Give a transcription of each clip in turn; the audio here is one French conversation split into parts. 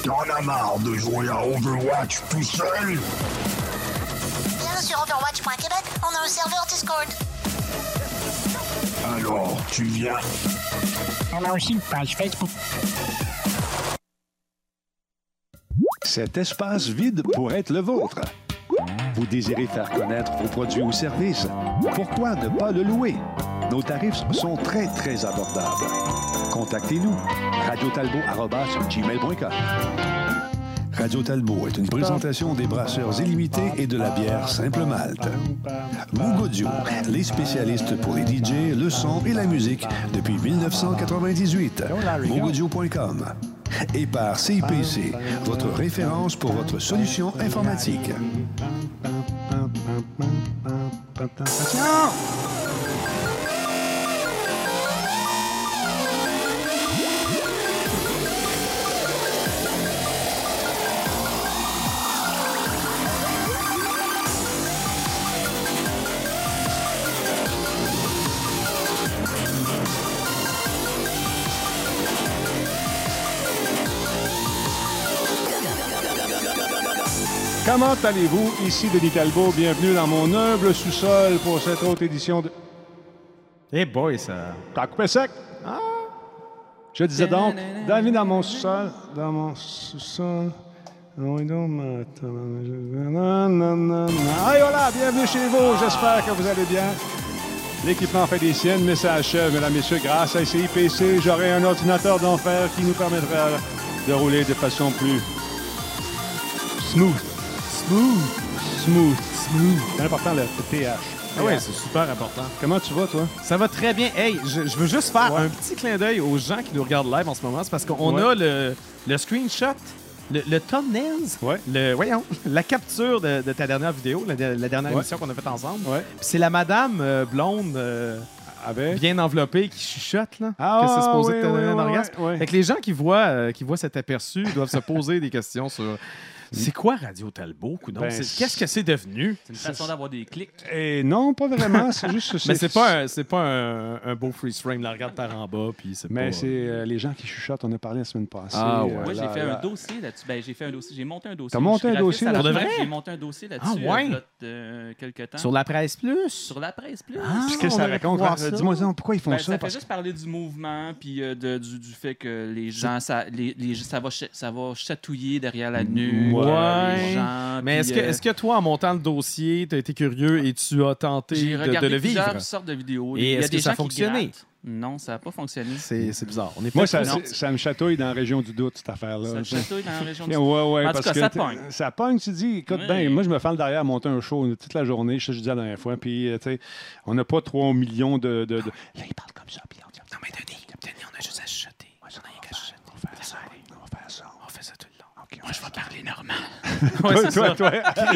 T'en as marre de jouer à Overwatch tout seul? Viens sur Overwatch.Québec, on a un serveur Discord. Alors, tu viens? On a aussi une page Facebook. Cet espace vide pourrait être le vôtre. Vous désirez faire connaître vos produits ou services? Pourquoi ne pas le louer? Nos tarifs sont très, très abordables. Contactez-nous. radiotalbot@gmail.com. Radio Talbot est une présentation des brasseurs illimités et de la bière Simple Malte. Moog Audio, les spécialistes pour les DJ, le son et la musique depuis 1998. moogaudio.com. Et par CIPC, votre référence pour votre solution informatique. Comment allez-vous? Ici Denis Talbot. Bienvenue dans mon humble sous-sol pour cette autre édition de... Eh boy, ça... T'as coupé sec? Ah! Je disais donc, David dans mon sous-sol. Dans mon sous-sol. Oui, donc, Allez, voilà, bienvenue chez vous. J'espère que vous allez bien. L'équipement fait des siennes, mais ça achève, mesdames et messieurs. Grâce à CIPC, j'aurai un ordinateur d'enfer qui nous permettra de rouler de façon plus smooth. C'est important, le TH. Ah oui, c'est super important. Comment tu vas, toi? Ça va très bien. Hey, je veux juste faire un petit clin d'œil aux gens qui nous regardent live en ce moment. C'est parce qu'on a le screenshot, le thumbnails, la capture de ta dernière vidéo, la dernière émission qu'on a faite ensemble. Ouais. Puis c'est la madame blonde... bien enveloppée qui chuchote, là. Que c'est supposé te donner un orgasme. Fait que les gens qui voient cet aperçu doivent se poser des questions sur... C'est quoi Radio Talbot, coudonc? Qu'est-ce que c'est devenu? C'est une façon d'avoir des clics. Et non, pas vraiment. C'est juste... Mais c'est pas un beau freeze frame. La regarde par en bas, puis c'est Mais pas... c'est les gens qui chuchotent. On a parlé la semaine passée. Ah ouais. Moi, j'ai fait un dossier là-dessus. Ben, j'ai monté un dossier. T'as monté un dossier là-dessus? pour de vrai? J'ai monté un dossier là-dessus il y a quelques temps. Sur la Presse Plus? Sur la Presse Plus. Qu'est-ce que ça raconte? Dis-moi pourquoi ils font ça. Ça fait juste parler du mouvement, puis du fait que les gens, ça va chatouiller derrière la nuque. Mais est-ce que toi, en montant le dossier, tu as été curieux et tu as tenté de le vivre? J'ai regardé plusieurs sortes de vidéos. Et est-ce que ça a fonctionné? Non, ça n'a pas fonctionné. C'est bizarre. Moi, ça me chatouille dans la région du doute, cette affaire-là. Ça me chatouille dans la région du doute? Oui, en tout cas, ça pogne. Ça pogne, tu dis. Écoute, moi, je me fais le derrière à monter un show toute la journée. Je disais la dernière fois. Puis, tu sais, on n'a pas 3 millions de... Là, il parle comme ça. Puis on dit, non, mais Denis, on a juste à chuchoter. On a rien qu'à chuchoter. On va faire ça. On fait ça tout le long. Moi, je vais parler normal. Toi.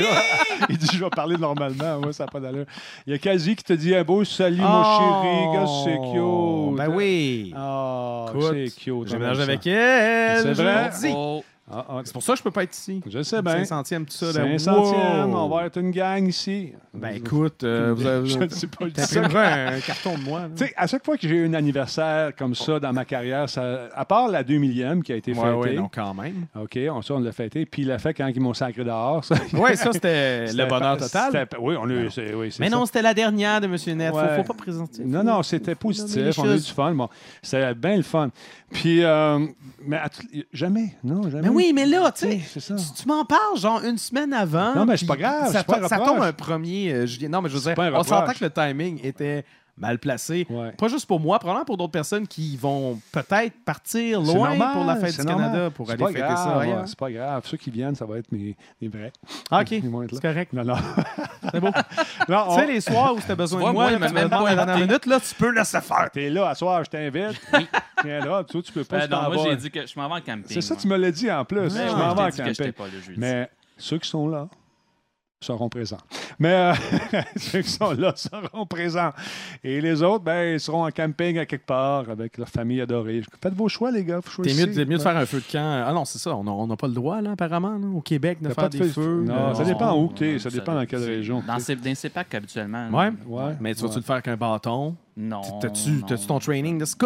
Il dit, je vais parler normalement. Moi, ça n'a pas d'allure. Il y a Kazi qui te dit un beau salut, mon chéri. Gars, c'est cute. Ben oui. C'est cute. J'ai ménagé avec elle. C'est vrai? C'est pour ça que je peux pas être ici. Je sais bien. 500e, tout ça. 500e, on va être une gang ici. Ben écoute, vous avez... Je ne sais pas. T'imprimerais un carton de moi. Tu sais, à chaque fois que j'ai eu un anniversaire comme ça dans ma carrière, à part la 2000e qui a été fêtée. Oui, non, quand même. OK, on l'a fêté. Puis il l'a fait quand ils m'ont sacré dehors. Oui, ça, c'était le bonheur total. Oui, mais non, c'était la dernière de M. Net. Faut pas présenter. Non, c'était positif. On a eu du fun. Bon, c'était bien le fun. Puis, mais jamais. Non, jamais. Mais oui, mais là, tu sais, tu m'en parles genre une semaine avant. Non, mais c'est pas grave. Ça tombe un 1er juillet. Non, mais je veux dire, on s'entend que le timing était mal placé. Pas juste pour moi, probablement pour d'autres personnes qui vont peut-être partir loin pour la fête du Canada pour aller fêter ça. C'est pas grave. Ceux qui viennent, ça va être mes vrais. Ah, OK, c'est correct. Non. C'est beau. Tu sais, les soirs où tu as besoin de moi, il m'a même pas à la dernière minute, là, tu peux laisser faire. T'es là, à soir, je t'invite. Viens là, tu peux pas. Moi, j'ai dit que je m'en vais en camping. C'est ça, tu me l'as dit en plus. Je m'en vais en camping. Mais ceux qui sont là seront présents. Mais ceux qui sont là seront présents. Et les autres, ben, ils seront en camping à quelque part avec leur famille adorée. Faites vos choix, les gars. C'est mieux de faire un feu de camp. Ah non, c'est ça. On n'a pas le droit, là, apparemment, là, au Québec, de faire des feux. Non, ça dépend où tu es. Ça dépend dans quelle région. Dans les CEPAC, habituellement. Ouais. Mais tu vas-tu le faire avec un bâton? Non. T'as-tu ton training de scout?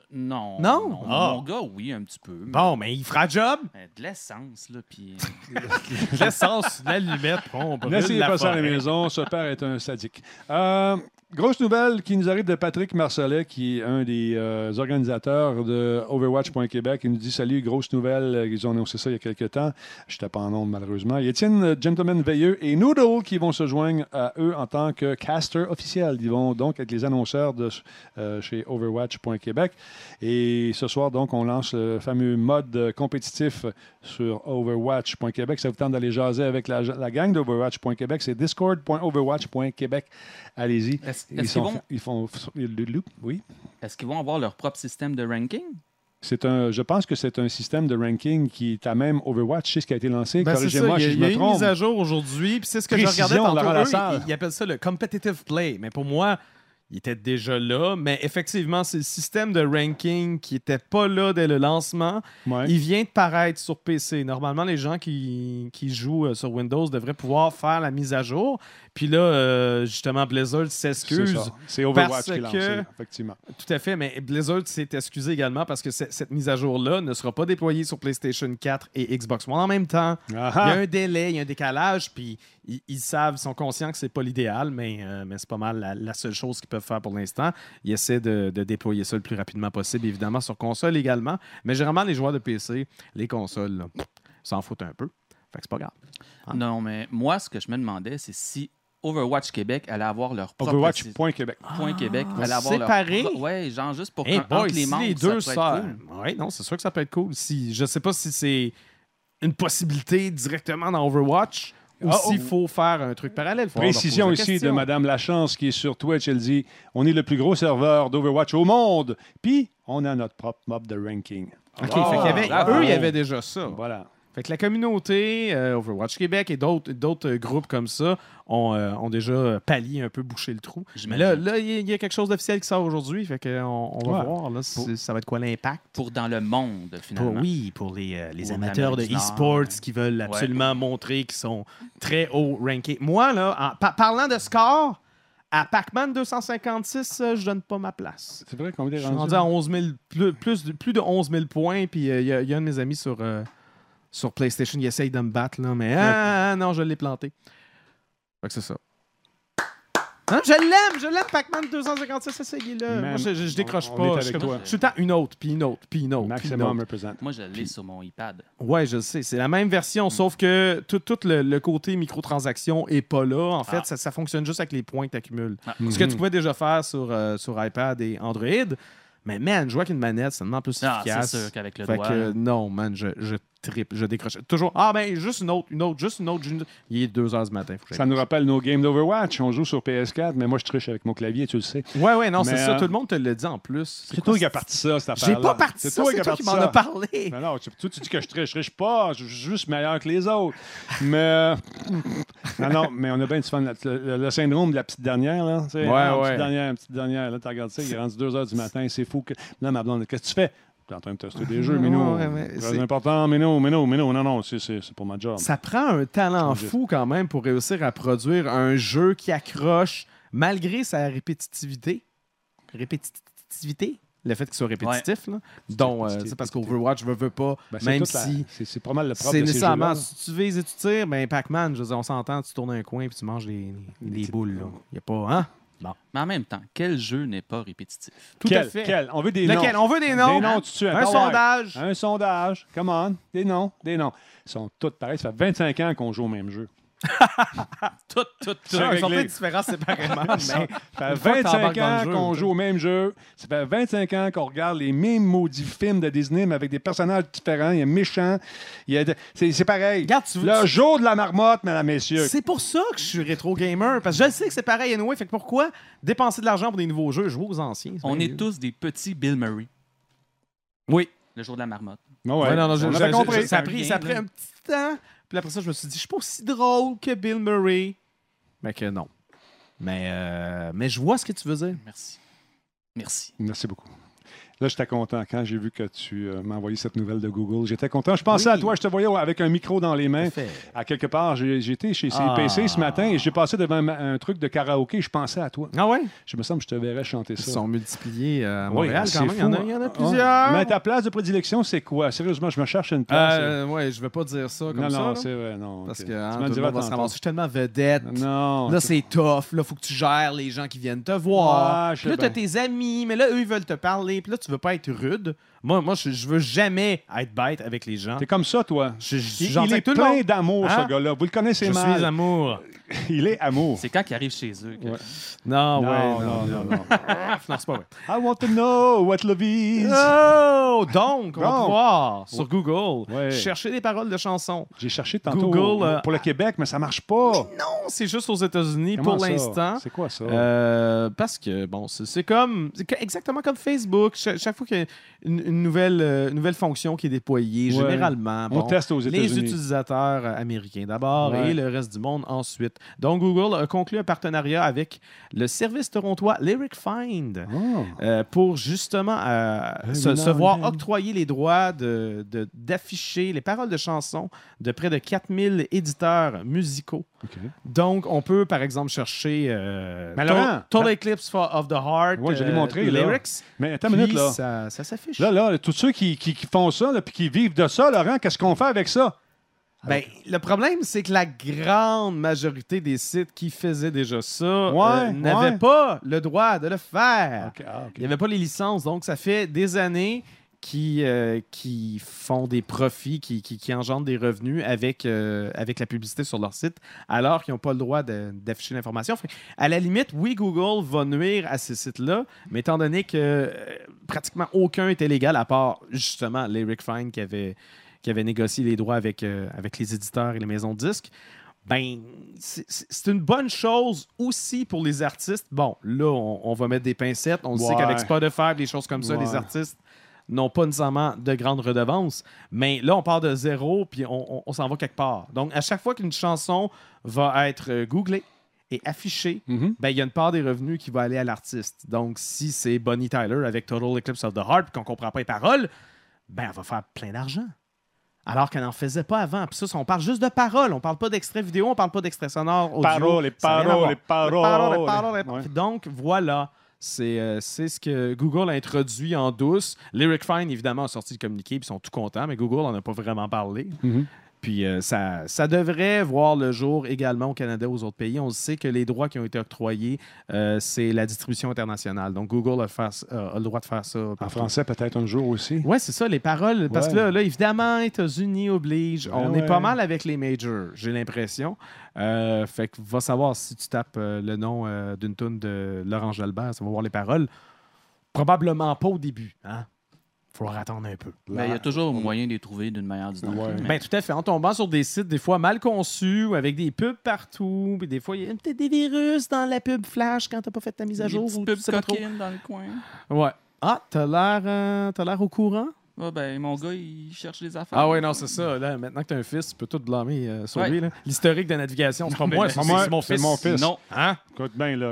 Non. Non? Mon gars, oui, un petit peu. Bon, mais il fera job. De l'essence, là, puis... De l'essence, l'allumette, on brûle N'essayez la pas ça à la forêt. maison, ce père est un sadique. Grosse nouvelle qui nous arrive de Patrick Marcellet, qui est un des organisateurs de Overwatch.Québec. Il nous dit « Salut, grosse nouvelle. » Ils ont annoncé ça il y a quelques temps. Je n'étais pas en nombre, malheureusement. Il y a Étienne Gentleman Veilleux et Noodle qui vont se joindre à eux en tant que caster officiel. Ils vont donc être les annonceurs de, chez Overwatch.Québec. Et ce soir, donc, on lance le fameux mode compétitif sur Overwatch.Québec. Ça vous tente d'aller jaser avec la gang d'Overwatch.Québec. C'est discord.overwatch.québec. Allez-y. Ils font oui. Est-ce qu'ils vont avoir leur propre système de ranking? Je pense que c'est un système de ranking qui est à même Overwatch. C'est ce qui a été lancé. Corrigez-moi si je me trompe. Il y a une mise à jour aujourd'hui. Puis c'est ce que je regardais tantôt. Ils appellent ça le competitive play. Mais pour moi, il était déjà là. Mais effectivement, c'est le système de ranking qui n'était pas là dès le lancement. Ouais. Il vient de paraître sur PC. Normalement, les gens qui jouent sur Windows devraient pouvoir faire la mise à jour. Puis là, justement, Blizzard s'excuse. C'est Overwatch qui est lancé, effectivement. Tout à fait, mais Blizzard s'est excusé également parce que cette mise à jour-là ne sera pas déployée sur PlayStation 4 et Xbox One en même temps. Aha. Il y a un délai, il y a un décalage, puis ils savent, ils sont conscients que c'est pas l'idéal, mais c'est pas mal la seule chose qu'ils peuvent faire pour l'instant. Ils essaient de déployer ça le plus rapidement possible, évidemment, sur console également. Mais généralement, les joueurs de PC, les consoles, là, s'en foutent un peu. Fait que c'est pas grave. Non, mais moi, ce que je me demandais, c'est si Overwatch Québec allait avoir leur propre... Overwatch.Québec. Québec allait avoir séparé? Ouais, genre juste pour entre les membres, les deux ça peut être cool. Oui, non, c'est sûr que ça peut être cool. Je sais pas si c'est une possibilité directement dans Overwatch ou s'il faut faire un truc parallèle. Précision ici de Mme Lachance qui est sur Twitch. Elle dit « On est le plus gros serveur d'Overwatch au monde. Puis, on a notre propre mob de ranking. » OK, eux, il y avait déjà ça. Voilà. Fait que la communauté, Overwatch Québec et d'autres groupes comme ça ont déjà pallié un peu, bouché le trou. Mais là, il y a quelque chose d'officiel qui sort aujourd'hui. Fait qu'on va voir. Là, ça va être quoi l'impact? Pour dans le monde, finalement. Pour les amateurs de e-sports qui veulent absolument montrer qu'ils sont très haut rankés. Moi, là, parlant de score, à Pac-Man 256, je donne pas ma place. C'est vrai qu'on est rendu à 11 000, plus de 11 000 points. Puis il y a un de mes amis sur PlayStation, il essaye de me battre, là, mais non, je l'ai planté. Fait que c'est ça. Non, je l'aime, Pac-Man 256, essayez-le. Moi, je décroche pas. Je suis le temps une autre, puis une autre, puis une autre. Maximum represent. Moi, je l'ai sur mon iPad. Ouais, je le sais. C'est la même version, sauf que tout le côté microtransaction est pas là. En fait, ça fonctionne juste avec les points que tu accumules. Ce que tu pouvais déjà faire sur iPad et Android. Mais man, jouer avec une manette, c'est tellement plus efficace. C'est sûr qu'avec le fait doigt. Que, non, man, je trippe, je décroche. Toujours, juste une autre. Il est 2 heures du matin. Ça nous rappelle nos games d'Overwatch. On joue sur PS4, mais moi, je triche avec mon clavier, tu le sais. Ouais, non, c'est ça. Tout le monde te le dit en plus. C'est toi qui as parti ça, cette affaire-là. J'ai pas parti ça, c'est toi qui m'en as parlé. Non, toi, tu dis que je triche pas. Je suis juste meilleur que les autres. Mais... non, mais on a bien du fun. Le syndrome de la petite dernière, là. Une petite dernière. Là, tu regardes ça, il est rendu 2 heures du matin. C'est fou. Là, ma blonde, qu'est-ce que tu fais? Tu es en train de tester des jeux, mais non. C'est important, mais non. Non, c'est pour ma job. Ça prend un talent fou quand même pour réussir à produire un jeu qui accroche malgré sa répétitivité. Le fait qu'il soit répétitif, là. Donc, c'est parce qu'Overwatch veut pas, même si... C'est pas mal le propre c'est de ces nécessairement, jeux-là. si tu vises et tu tires, ben Pac-Man, je veux dire, on s'entend, tu tournes un coin et tu manges les boules, là. Il n'y a pas... Hein? Bon. Mais en même temps, quel jeu n'est pas répétitif? Tout à fait. On veut des noms. Lequel? On veut des noms. Des noms, tu tues. Un sondage. Un sondage. Come on. Des noms. Ils sont tous pareils. Ça fait 25 ans qu'on joue au même jeu. Tout. Ils sont peut-être différents séparément, mais ça fait 25 ans qu'on joue au même jeu. Ça fait 25 ans qu'on regarde les mêmes maudits films de Disney, mais avec des personnages différents. Il y a méchants. C'est pareil. Regarde, le jour de la marmotte, mesdames, messieurs. C'est pour ça que je suis rétro gamer, parce que je sais que c'est pareil anyway. Fait que pourquoi dépenser de l'argent pour des nouveaux jeux? Jouer aux anciens. On est tous des petits Bill Murray. Oui. Le jour de la marmotte. Non, j'avais compris. Ça a pris un petit temps. Puis après ça, je me suis dit, je suis pas aussi drôle que Bill Murray. Mais que non. Mais je vois ce que tu veux dire. Merci Merci beaucoup. Là, j'étais content quand j'ai vu que tu m'as envoyé cette nouvelle de Google. J'étais content. Je pensais à toi, je te voyais avec un micro dans les mains. À quelque part, j'étais chez CPC ce matin et j'ai passé devant un truc de karaoké. Je pensais à toi. Ah ouais? Je me semble que je te verrais chanter ça. Ils sont multipliés à Montréal quand même. Il y en a plusieurs. Ah. Mais ta place de prédilection, c'est quoi? Sérieusement, je me cherche une place. Ouais, je vais pas dire ça comme ça. Non, c'est vrai, non. Parce okay. que tout le monde va se ramasser. Je suis tellement vedette. Non. Là, c'est tough. Là, faut que tu gères les gens qui viennent te voir. Puis là, t'as tes amis, mais là, eux, ils veulent te parler. Puis là, tu veux pas être rude. Moi, je veux jamais être bête avec les gens. T'es comme ça, toi. Il est plein d'amour, ce gars-là. Vous le connaissez mal. Je suis amour. Il est amour. C'est quand qu'il arrive chez eux. Que... Ouais. Non. Non, c'est pas vrai. I want to know what love is. Oh! Donc, on va pouvoir, sur Google, chercher des paroles de chansons. J'ai cherché tantôt Google, pour le Québec, mais ça marche pas. Non, c'est juste aux États-Unis pour l'instant. C'est quoi ça? Parce que, bon, c'est exactement comme Facebook. Chaque fois qu'il y a une nouvelle fonction qui est déployée, généralement, on teste aux États-Unis. Les utilisateurs américains d'abord et le reste du monde ensuite. Donc, Google a conclu un partenariat avec le service torontois Lyric Find pour justement se voir octroyer les droits d'afficher les paroles de chansons de près de 4000 éditeurs musicaux. Okay. Donc, on peut, par exemple, chercher Total Eclipse of the Heart, je l'ai montré, lyrics. Mais attends une minute, là. Ça s'affiche. Là, tous ceux qui font ça et qui vivent de ça, Laurent, qu'est-ce qu'on fait avec ça? Ben, le problème, c'est que la grande majorité des sites qui faisaient déjà ça n'avaient pas le droit de le faire. Okay. Il n'y avait pas les licences. Donc, ça fait des années qui font des profits, qui engendrent des revenus avec la publicité sur leur site, alors qu'ils n'ont pas le droit d'afficher l'information. À la limite, oui, Google va nuire à ces sites-là, mais étant donné que pratiquement aucun était légal, à part justement Lyric Find qui avait négocié les droits avec les éditeurs et les maisons de disques, ben, c'est une bonne chose aussi pour les artistes. Bon, là, on va mettre des pincettes. On sait qu'avec Spotify, des choses comme ça, les artistes n'ont pas nécessairement de grandes redevances. Mais là, on part de zéro, puis on s'en va quelque part. Donc, à chaque fois qu'une chanson va être googlée et affichée, ben, il y a une part des revenus qui va aller à l'artiste. Donc, si c'est Bonnie Tyler avec Total Eclipse of the Heart, puis qu'on ne comprend pas les paroles, ben, elle va faire plein d'argent. Alors qu'elle n'en faisait pas avant. Puis ça, on parle juste de paroles. On parle pas d'extrait vidéo, on parle pas d'extrait sonore, audio. Paroles. Donc, voilà. C'est ce que Google a introduit en douce. Lyric Find, évidemment, a sorti le communiqué, puis ils sont tout contents, mais Google n'en a pas vraiment parlé. Puis ça devrait voir le jour également au Canada et aux autres pays. On sait que les droits qui ont été octroyés, c'est la distribution internationale. Donc, Google a le droit de faire ça. En français, peut-être un jour aussi. Oui, c'est ça, les paroles. Parce que là, évidemment, États-Unis oblige. On est pas mal avec les majors, j'ai l'impression. Fait que va savoir si tu tapes le nom d'une toune de Laurent Jalbert, ça va voir les paroles. Probablement pas au début, hein? Il faudra attendre un peu. Mais il y a toujours moyen de les trouver d'une manière ou d'une autre. Ben, tout à fait. En tombant sur des sites, des fois mal conçus, ou avec des pubs partout, puis des fois, il y a peut-être des virus dans la pub flash quand t'as pas fait ta mise à jour. Des petites pubs coquines dans le coin. Ouais. Ah, t'as l'air au courant? Ah ben, mon gars, il cherche des affaires. Ah ouais, non, c'est ça. Là, maintenant que t'as un fils, tu peux tout blâmer sur lui. Là. L'historique de navigation, c'est pas moi, c'est mon fils. C'est mon fils. Non. Hein? Écoute bien, là.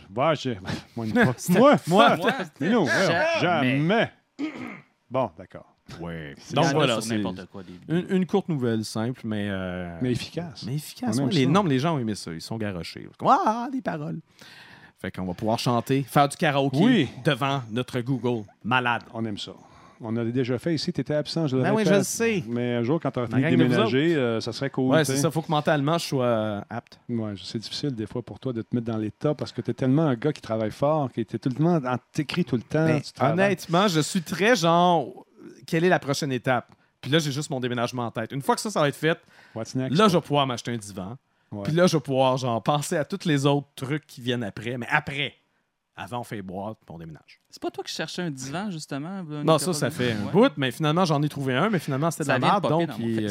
Moi. Mais non, jamais. Bon, d'accord. Ouais. Donc voilà, c'est n'importe quoi. Une courte nouvelle, simple, mais efficace. Mais efficace. Ouais. Les gens ont aimé ça. Ils sont garochés. Des paroles. Fait qu'on va pouvoir chanter, faire du karaoké devant notre Google. Malade. On aime ça. On a déjà fait ici. Tu étais absent, je le répète. Oui, je le sais. Mais un jour, quand tu auras fini de déménager, ça serait cool. Oui, c'est ça. Il faut que mentalement, je sois apte. Oui, c'est difficile des fois pour toi de te mettre dans l'état parce que tu es tellement un gars qui travaille fort, qui était tout le temps, t'écris tout le temps. Ben, honnêtement, je suis très genre, quelle est la prochaine étape? Puis là, j'ai juste mon déménagement en tête. Une fois que ça va être fait, là, je vais pouvoir m'acheter un divan. Ouais. Puis là, je vais pouvoir genre penser à tous les autres trucs qui viennent après. Mais après, avant, on fait boîte puis on déménage. C'est pas toi qui cherchais un divan, justement? Non, ça fait un bout, mais finalement, j'en ai trouvé un, mais finalement, c'était de la merde, donc il...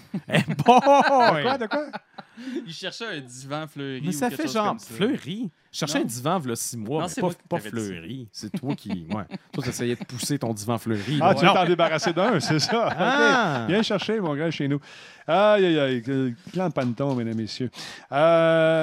De quoi? Il cherchait un divan fleuri. Mais ça fait genre fleuri. Je cherchais un divan, il y a 6 mois, non, mais pas fleuri. C'est toi qui... Ouais. Toi, tu essayais de pousser ton divan fleuri. Ah, tu veux t'en débarrasser d'un, c'est ça? Okay. Viens chercher, mon gars, chez nous. Aïe, aïe, aïe. Clan Panton, mesdames et messieurs.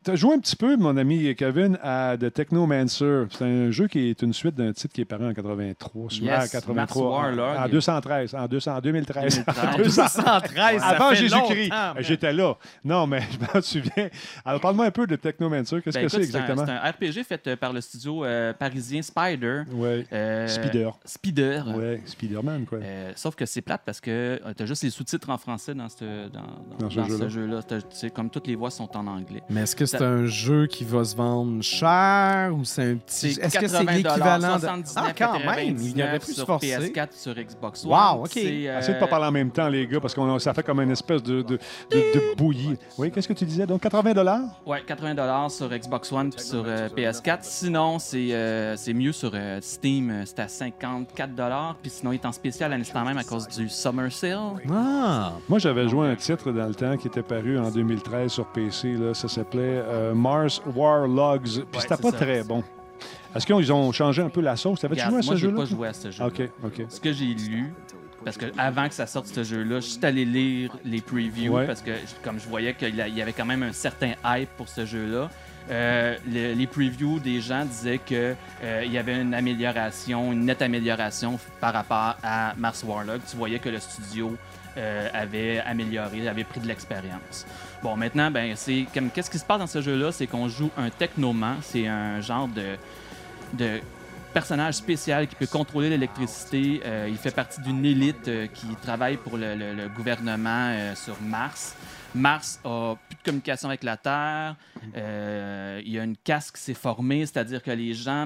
Tu as joué un petit peu, mon ami Kevin, à The Technomancer. C'est un jeu qui est une suite d'un titre qui est paru en 83. Mars Warlord. En 213. En 2013. 213, avant Jésus-Christ. J'étais là. Non, mais je m'en souviens. Alors, parle-moi un peu de Technomancer. Qu'est-ce que c'est exactement? C'est un RPG fait par le studio parisien Spider. Oui. Speeder. Oui, Spider-Man, quoi. Sauf que c'est plate parce que tu as juste les sous-titres en français dans ce jeu-là. Comme toutes les voix sont en anglais. Mais est-ce que c'est un jeu qui va se vendre cher ou c'est un petit... Est-ce que c'est l'équivalent de... quand même! Il y aurait plus sur forcé. PS4, sur Xbox One. Wow, OK. Essayez de pas parler en même temps, les gars, parce que ça fait comme une espèce de bouillie. Oui, qu'est-ce que tu disais? Donc, 80 $? Oui, 80 $ sur Xbox One puis sur PS4. Sinon, c'est mieux sur Steam. C'est à 54 $. Puis sinon, il est en spécial à l'instant même à cause du Summer Sale. Ah! Moi, j'avais joué un titre dans le temps qui était paru en 2013 sur PC. Là. Ça s'appelait Mars Warlogs. Puis c'était pas très bon. Est-ce qu'ils ont changé un peu la sauce? T'avais-tu joué à ce jeu-là? Moi, j'ai pas joué à ce jeu-là. OK. Ce que j'ai lu, parce que avant que ça sorte ce jeu-là, je suis allé lire les previews parce que comme je voyais qu'il y avait quand même un certain hype pour ce jeu-là. Les previews des gens disaient qu'il y avait une nette amélioration par rapport à Mars Warlord. Tu voyais que le studio avait amélioré, avait pris de l'expérience. Bon, maintenant, qu'est-ce qui se passe dans ce jeu-là? C'est qu'on joue un technoman. C'est un genre de personnage spécial qui peut contrôler l'électricité. Il fait partie d'une élite qui travaille pour le gouvernement sur Mars. Mars a plus de communication avec la Terre. Il y a une caste qui s'est formée, c'est-à-dire que les gens,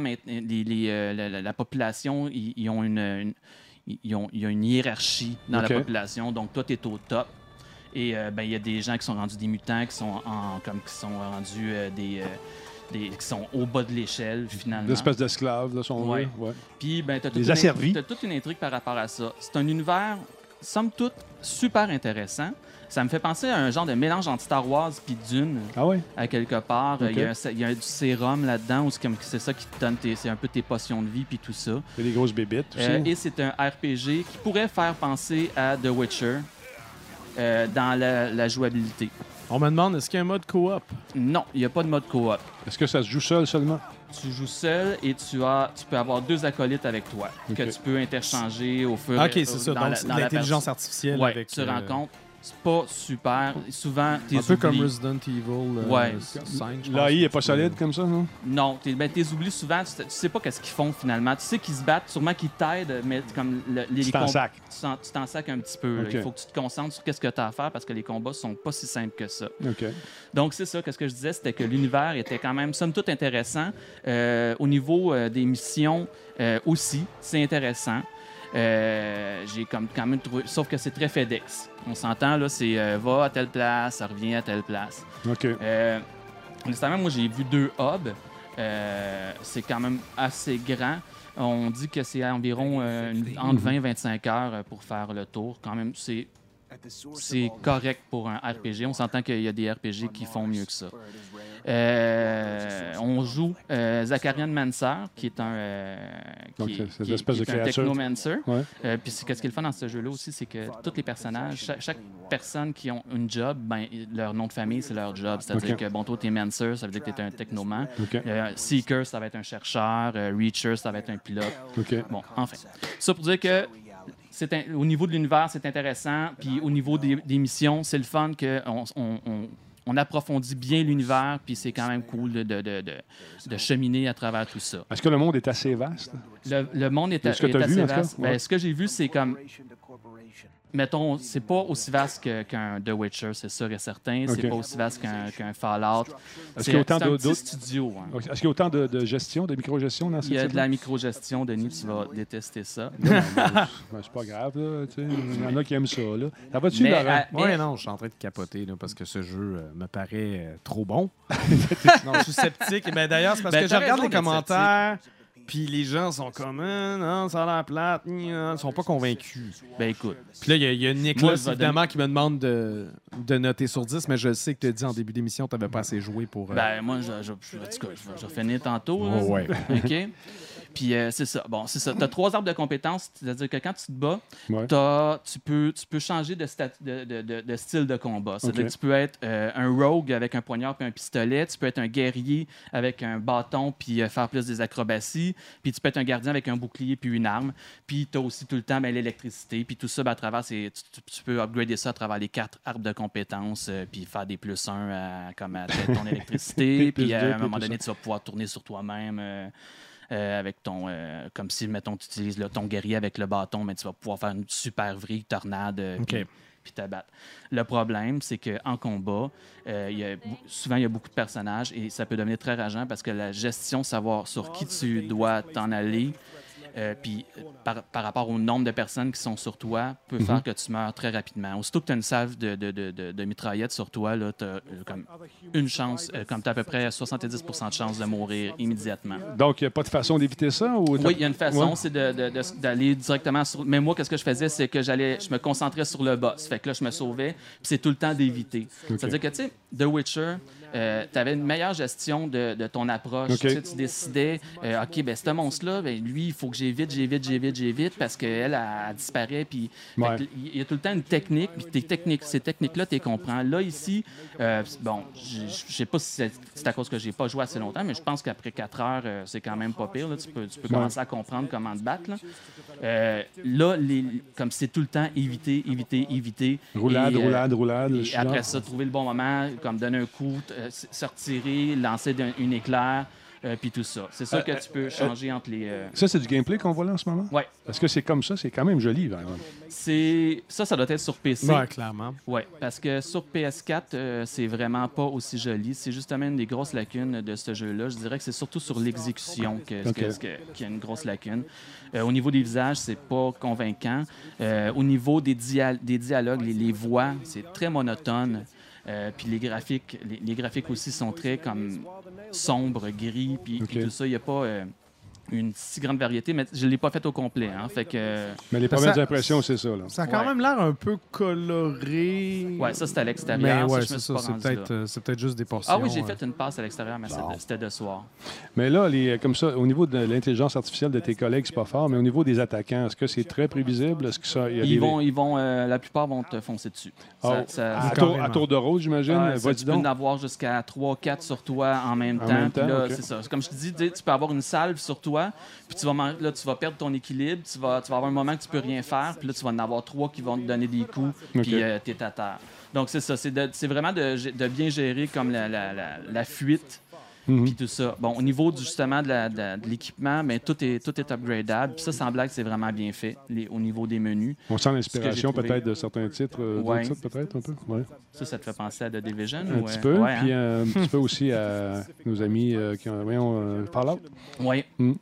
la population, ils ont une hiérarchie dans la population. Donc, toi, tu es au top. Et il y a des gens qui sont rendus des mutants, qui sont rendus qui sont au bas de l'échelle, finalement. Des espèces d'esclaves, là, sont ouais. Puis, tu as toute une intrigue par rapport à ça. C'est un univers, somme toute, super intéressant. Ça me fait penser à un genre de mélange entre Star Wars et Dune, à quelque part. Il y a du sérum là-dedans, c'est ça qui te donne c'est un peu tes potions de vie puis tout ça. Il y a des grosses bébites aussi. Et c'est un RPG qui pourrait faire penser à The Witcher dans la jouabilité. On me demande, est-ce qu'il y a un mode coop? Non, il n'y a pas de mode coop. Est-ce que ça se joue seul seulement? Tu joues seul et tu peux avoir 2 acolytes avec toi que tu peux interchanger au fur et à mesure. OK, c'est ça. Donc, c'est de l'intelligence artificielle avec... tu rencontres. C'est pas super. Souvent, t'es un peu comme Resident Evil 5. L'AI n'est pas solide comme ça, non? Non. T'es oublies souvent. Tu sais pas qu'est-ce qu'ils font, finalement. Tu sais qu'ils se battent, sûrement qu'ils t'aident, mais comme tu t'en sacs. Tu t'en sacs un petit peu. Il faut que tu te concentres sur qu'est-ce que tu as à faire parce que les combats sont pas si simples que ça. Donc, c'est ça. Qu'est-ce que je disais? C'était que l'univers était quand même, somme toute, intéressant. Au niveau des missions aussi, c'est intéressant. J'ai quand même trouvé... Sauf que c'est très FedEx. On s'entend, là, c'est va à telle place, ça revient à telle place. Honnêtement, moi, j'ai vu 2 hubs. C'est quand même assez grand. On dit que c'est environ entre 20 et 25 heures pour faire le tour. Quand même, c'est correct pour un RPG. On s'entend qu'il y a des RPG qui font mieux que ça. On joue Zakarian Mancer, qui est un technomancer. Puis qu'est-ce qui est le fun dans ce jeu-là aussi, c'est que tous les personnages, chaque personne qui ont une job, leur nom de famille, c'est leur job. C'est-à-dire que, toi, t'es Mancer, ça veut dire que t'es un technoman. Seeker, ça va être un chercheur. Reacher, ça va être un pilote. Bon, enfin. Ça pour dire que au niveau de l'univers, c'est intéressant. Puis au niveau des missions, c'est le fun qu'on approfondit bien l'univers. Puis c'est quand même cool de cheminer à travers tout ça. Est-ce que le monde est assez vaste? Le monde est assez vaste. Ce que j'ai vu, c'est comme... Mettons, c'est pas aussi vaste qu'un The Witcher, c'est sûr et certain. C'est pas aussi vaste qu'un Fallout. C'est un petit studio. Est-ce qu'il y a autant de gestion, de micro-gestion dans ce Il y a de la micro-gestion, Denis, tu vas détester ça. C'est pas grave, là. Il y en a qui aiment ça, là. Ça va-tu, Laurent? Oui, non, je suis en train de capoter, là, parce que ce jeu me paraît trop bon. Non, je suis sceptique. D'ailleurs, c'est parce que je regarde les commentaires... Puis les gens sont comme, non, ça a l'air plate, ils sont pas convaincus. Écoute. Puis là, il y a Nicolas, évidemment, qui me demande de noter sur 10, mais je sais que tu as dit en début d'émission que tu n'avais pas assez joué pour... Moi, je vais finir tantôt. Ouais. OK. Puis c'est ça. Bon, c'est ça. Tu as 3 arbres de compétences, c'est-à-dire que quand tu te bats, tu peux changer de style de combat. C'est-à-dire que tu peux être un rogue avec un poignard puis un pistolet, tu peux être un guerrier avec un bâton puis faire plus des acrobaties, puis tu peux être un gardien avec un bouclier puis une arme. Puis tu as aussi tout le temps l'électricité, puis tout ça, à travers, tu peux upgrader ça à travers les 4 arbres de compétences, puis faire des +1 comme à ton électricité, puis à un moment donné, tu vas pouvoir tourner sur toi-même. Avec ton. Comme si, mettons, tu utilises ton guerrier avec le bâton, mais tu vas pouvoir faire une super vrille, tornade, puis t'abattre. Le problème, c'est qu'en combat, souvent, il y a beaucoup de personnages et ça peut devenir très rageant parce que la gestion, savoir sur qui tu dois t'en aller, puis par rapport au nombre de personnes qui sont sur toi, peut faire que tu meurs très rapidement. Aussitôt que tu as une salve de mitraillette sur toi, tu as comme une chance, comme tu as à peu près 70% de chance de mourir immédiatement. Donc, il n'y a pas de façon d'éviter ça? Ou oui, il y a une façon, c'est d'aller directement sur... Mais moi, qu'est-ce que je faisais, c'est que je me concentrais sur le boss. Fait que là, je me sauvais, puis c'est tout le temps d'éviter. C'est-à-dire que, tu sais, The Witcher... tu avais une meilleure gestion de ton approche. Tu décidais, OK, ben ce monstre-là, ben, lui, il faut que j'évite parce qu'elle disparaît. Puis il y a tout le temps une technique. Puis ces techniques-là, tu les comprends. Là, ici, bon, je sais pas si c'est à cause que j'ai pas joué assez longtemps, mais je pense qu'après 4 heures, c'est quand même pas pire. Là. Tu peux commencer à comprendre comment te battre. Là, comme c'est tout le temps éviter. Roulade. Et après ça, trouver le bon moment, comme donner un coup, se retirer, lancer un éclair, puis tout ça. C'est ça que tu peux changer entre les... Ça, c'est du gameplay qu'on voit là en ce moment? Oui. Parce que c'est comme ça, c'est quand même joli, vraiment. Ça doit être sur PC. Oui, clairement. Oui, parce que sur PS4, c'est vraiment pas aussi joli. C'est justement une des grosses lacunes de ce jeu-là. Je dirais que c'est surtout sur l'exécution qu'il y a une grosse lacune. Au niveau des visages, c'est pas convaincant. Au niveau des dialogues, les voix, c'est très monotone. Puis les graphiques aussi sont très comme sombres, gris, puis tout ça. Il n'y a pas une si grande variété, mais je ne l'ai pas fait au complet. Hein, fait que... Mais les premières impressions, c'est ça. Là. Ça a quand même l'air un peu coloré. Oui, ça, c'est à l'extérieur. Mais c'est peut-être juste des portions. Ah oui, j'ai fait une passe à l'extérieur, mais c'était de soir. Mais là, comme ça, au niveau de l'intelligence artificielle de tes collègues, c'est pas fort, mais au niveau des attaquants, est-ce que c'est très prévisible? Est-ce que ça, la plupart vont te foncer dessus. À tour de rôle, j'imagine? Tu peux en avoir jusqu'à 3-4 sur toi en même temps. Là, c'est ça. Comme je te dis, tu peux avoir une salve sur toi, puis tu vas perdre ton équilibre, tu vas avoir un moment que tu peux rien faire, puis là, tu vas en avoir 3 qui vont te donner des coups, puis tu es à terre. Donc, c'est ça. C'est vraiment de bien gérer comme la fuite, puis tout ça. Bon, au niveau justement de l'équipement, ben, tout est upgradable. Puis ça, sans blague, c'est vraiment bien fait au niveau des menus. On sent l'inspiration peut-être de certains titres, peut-être un peu. Ouais. Ça te fait penser à The Division? Un petit peu, puis un petit peu aussi à nos amis qui ont Fallout. Oui.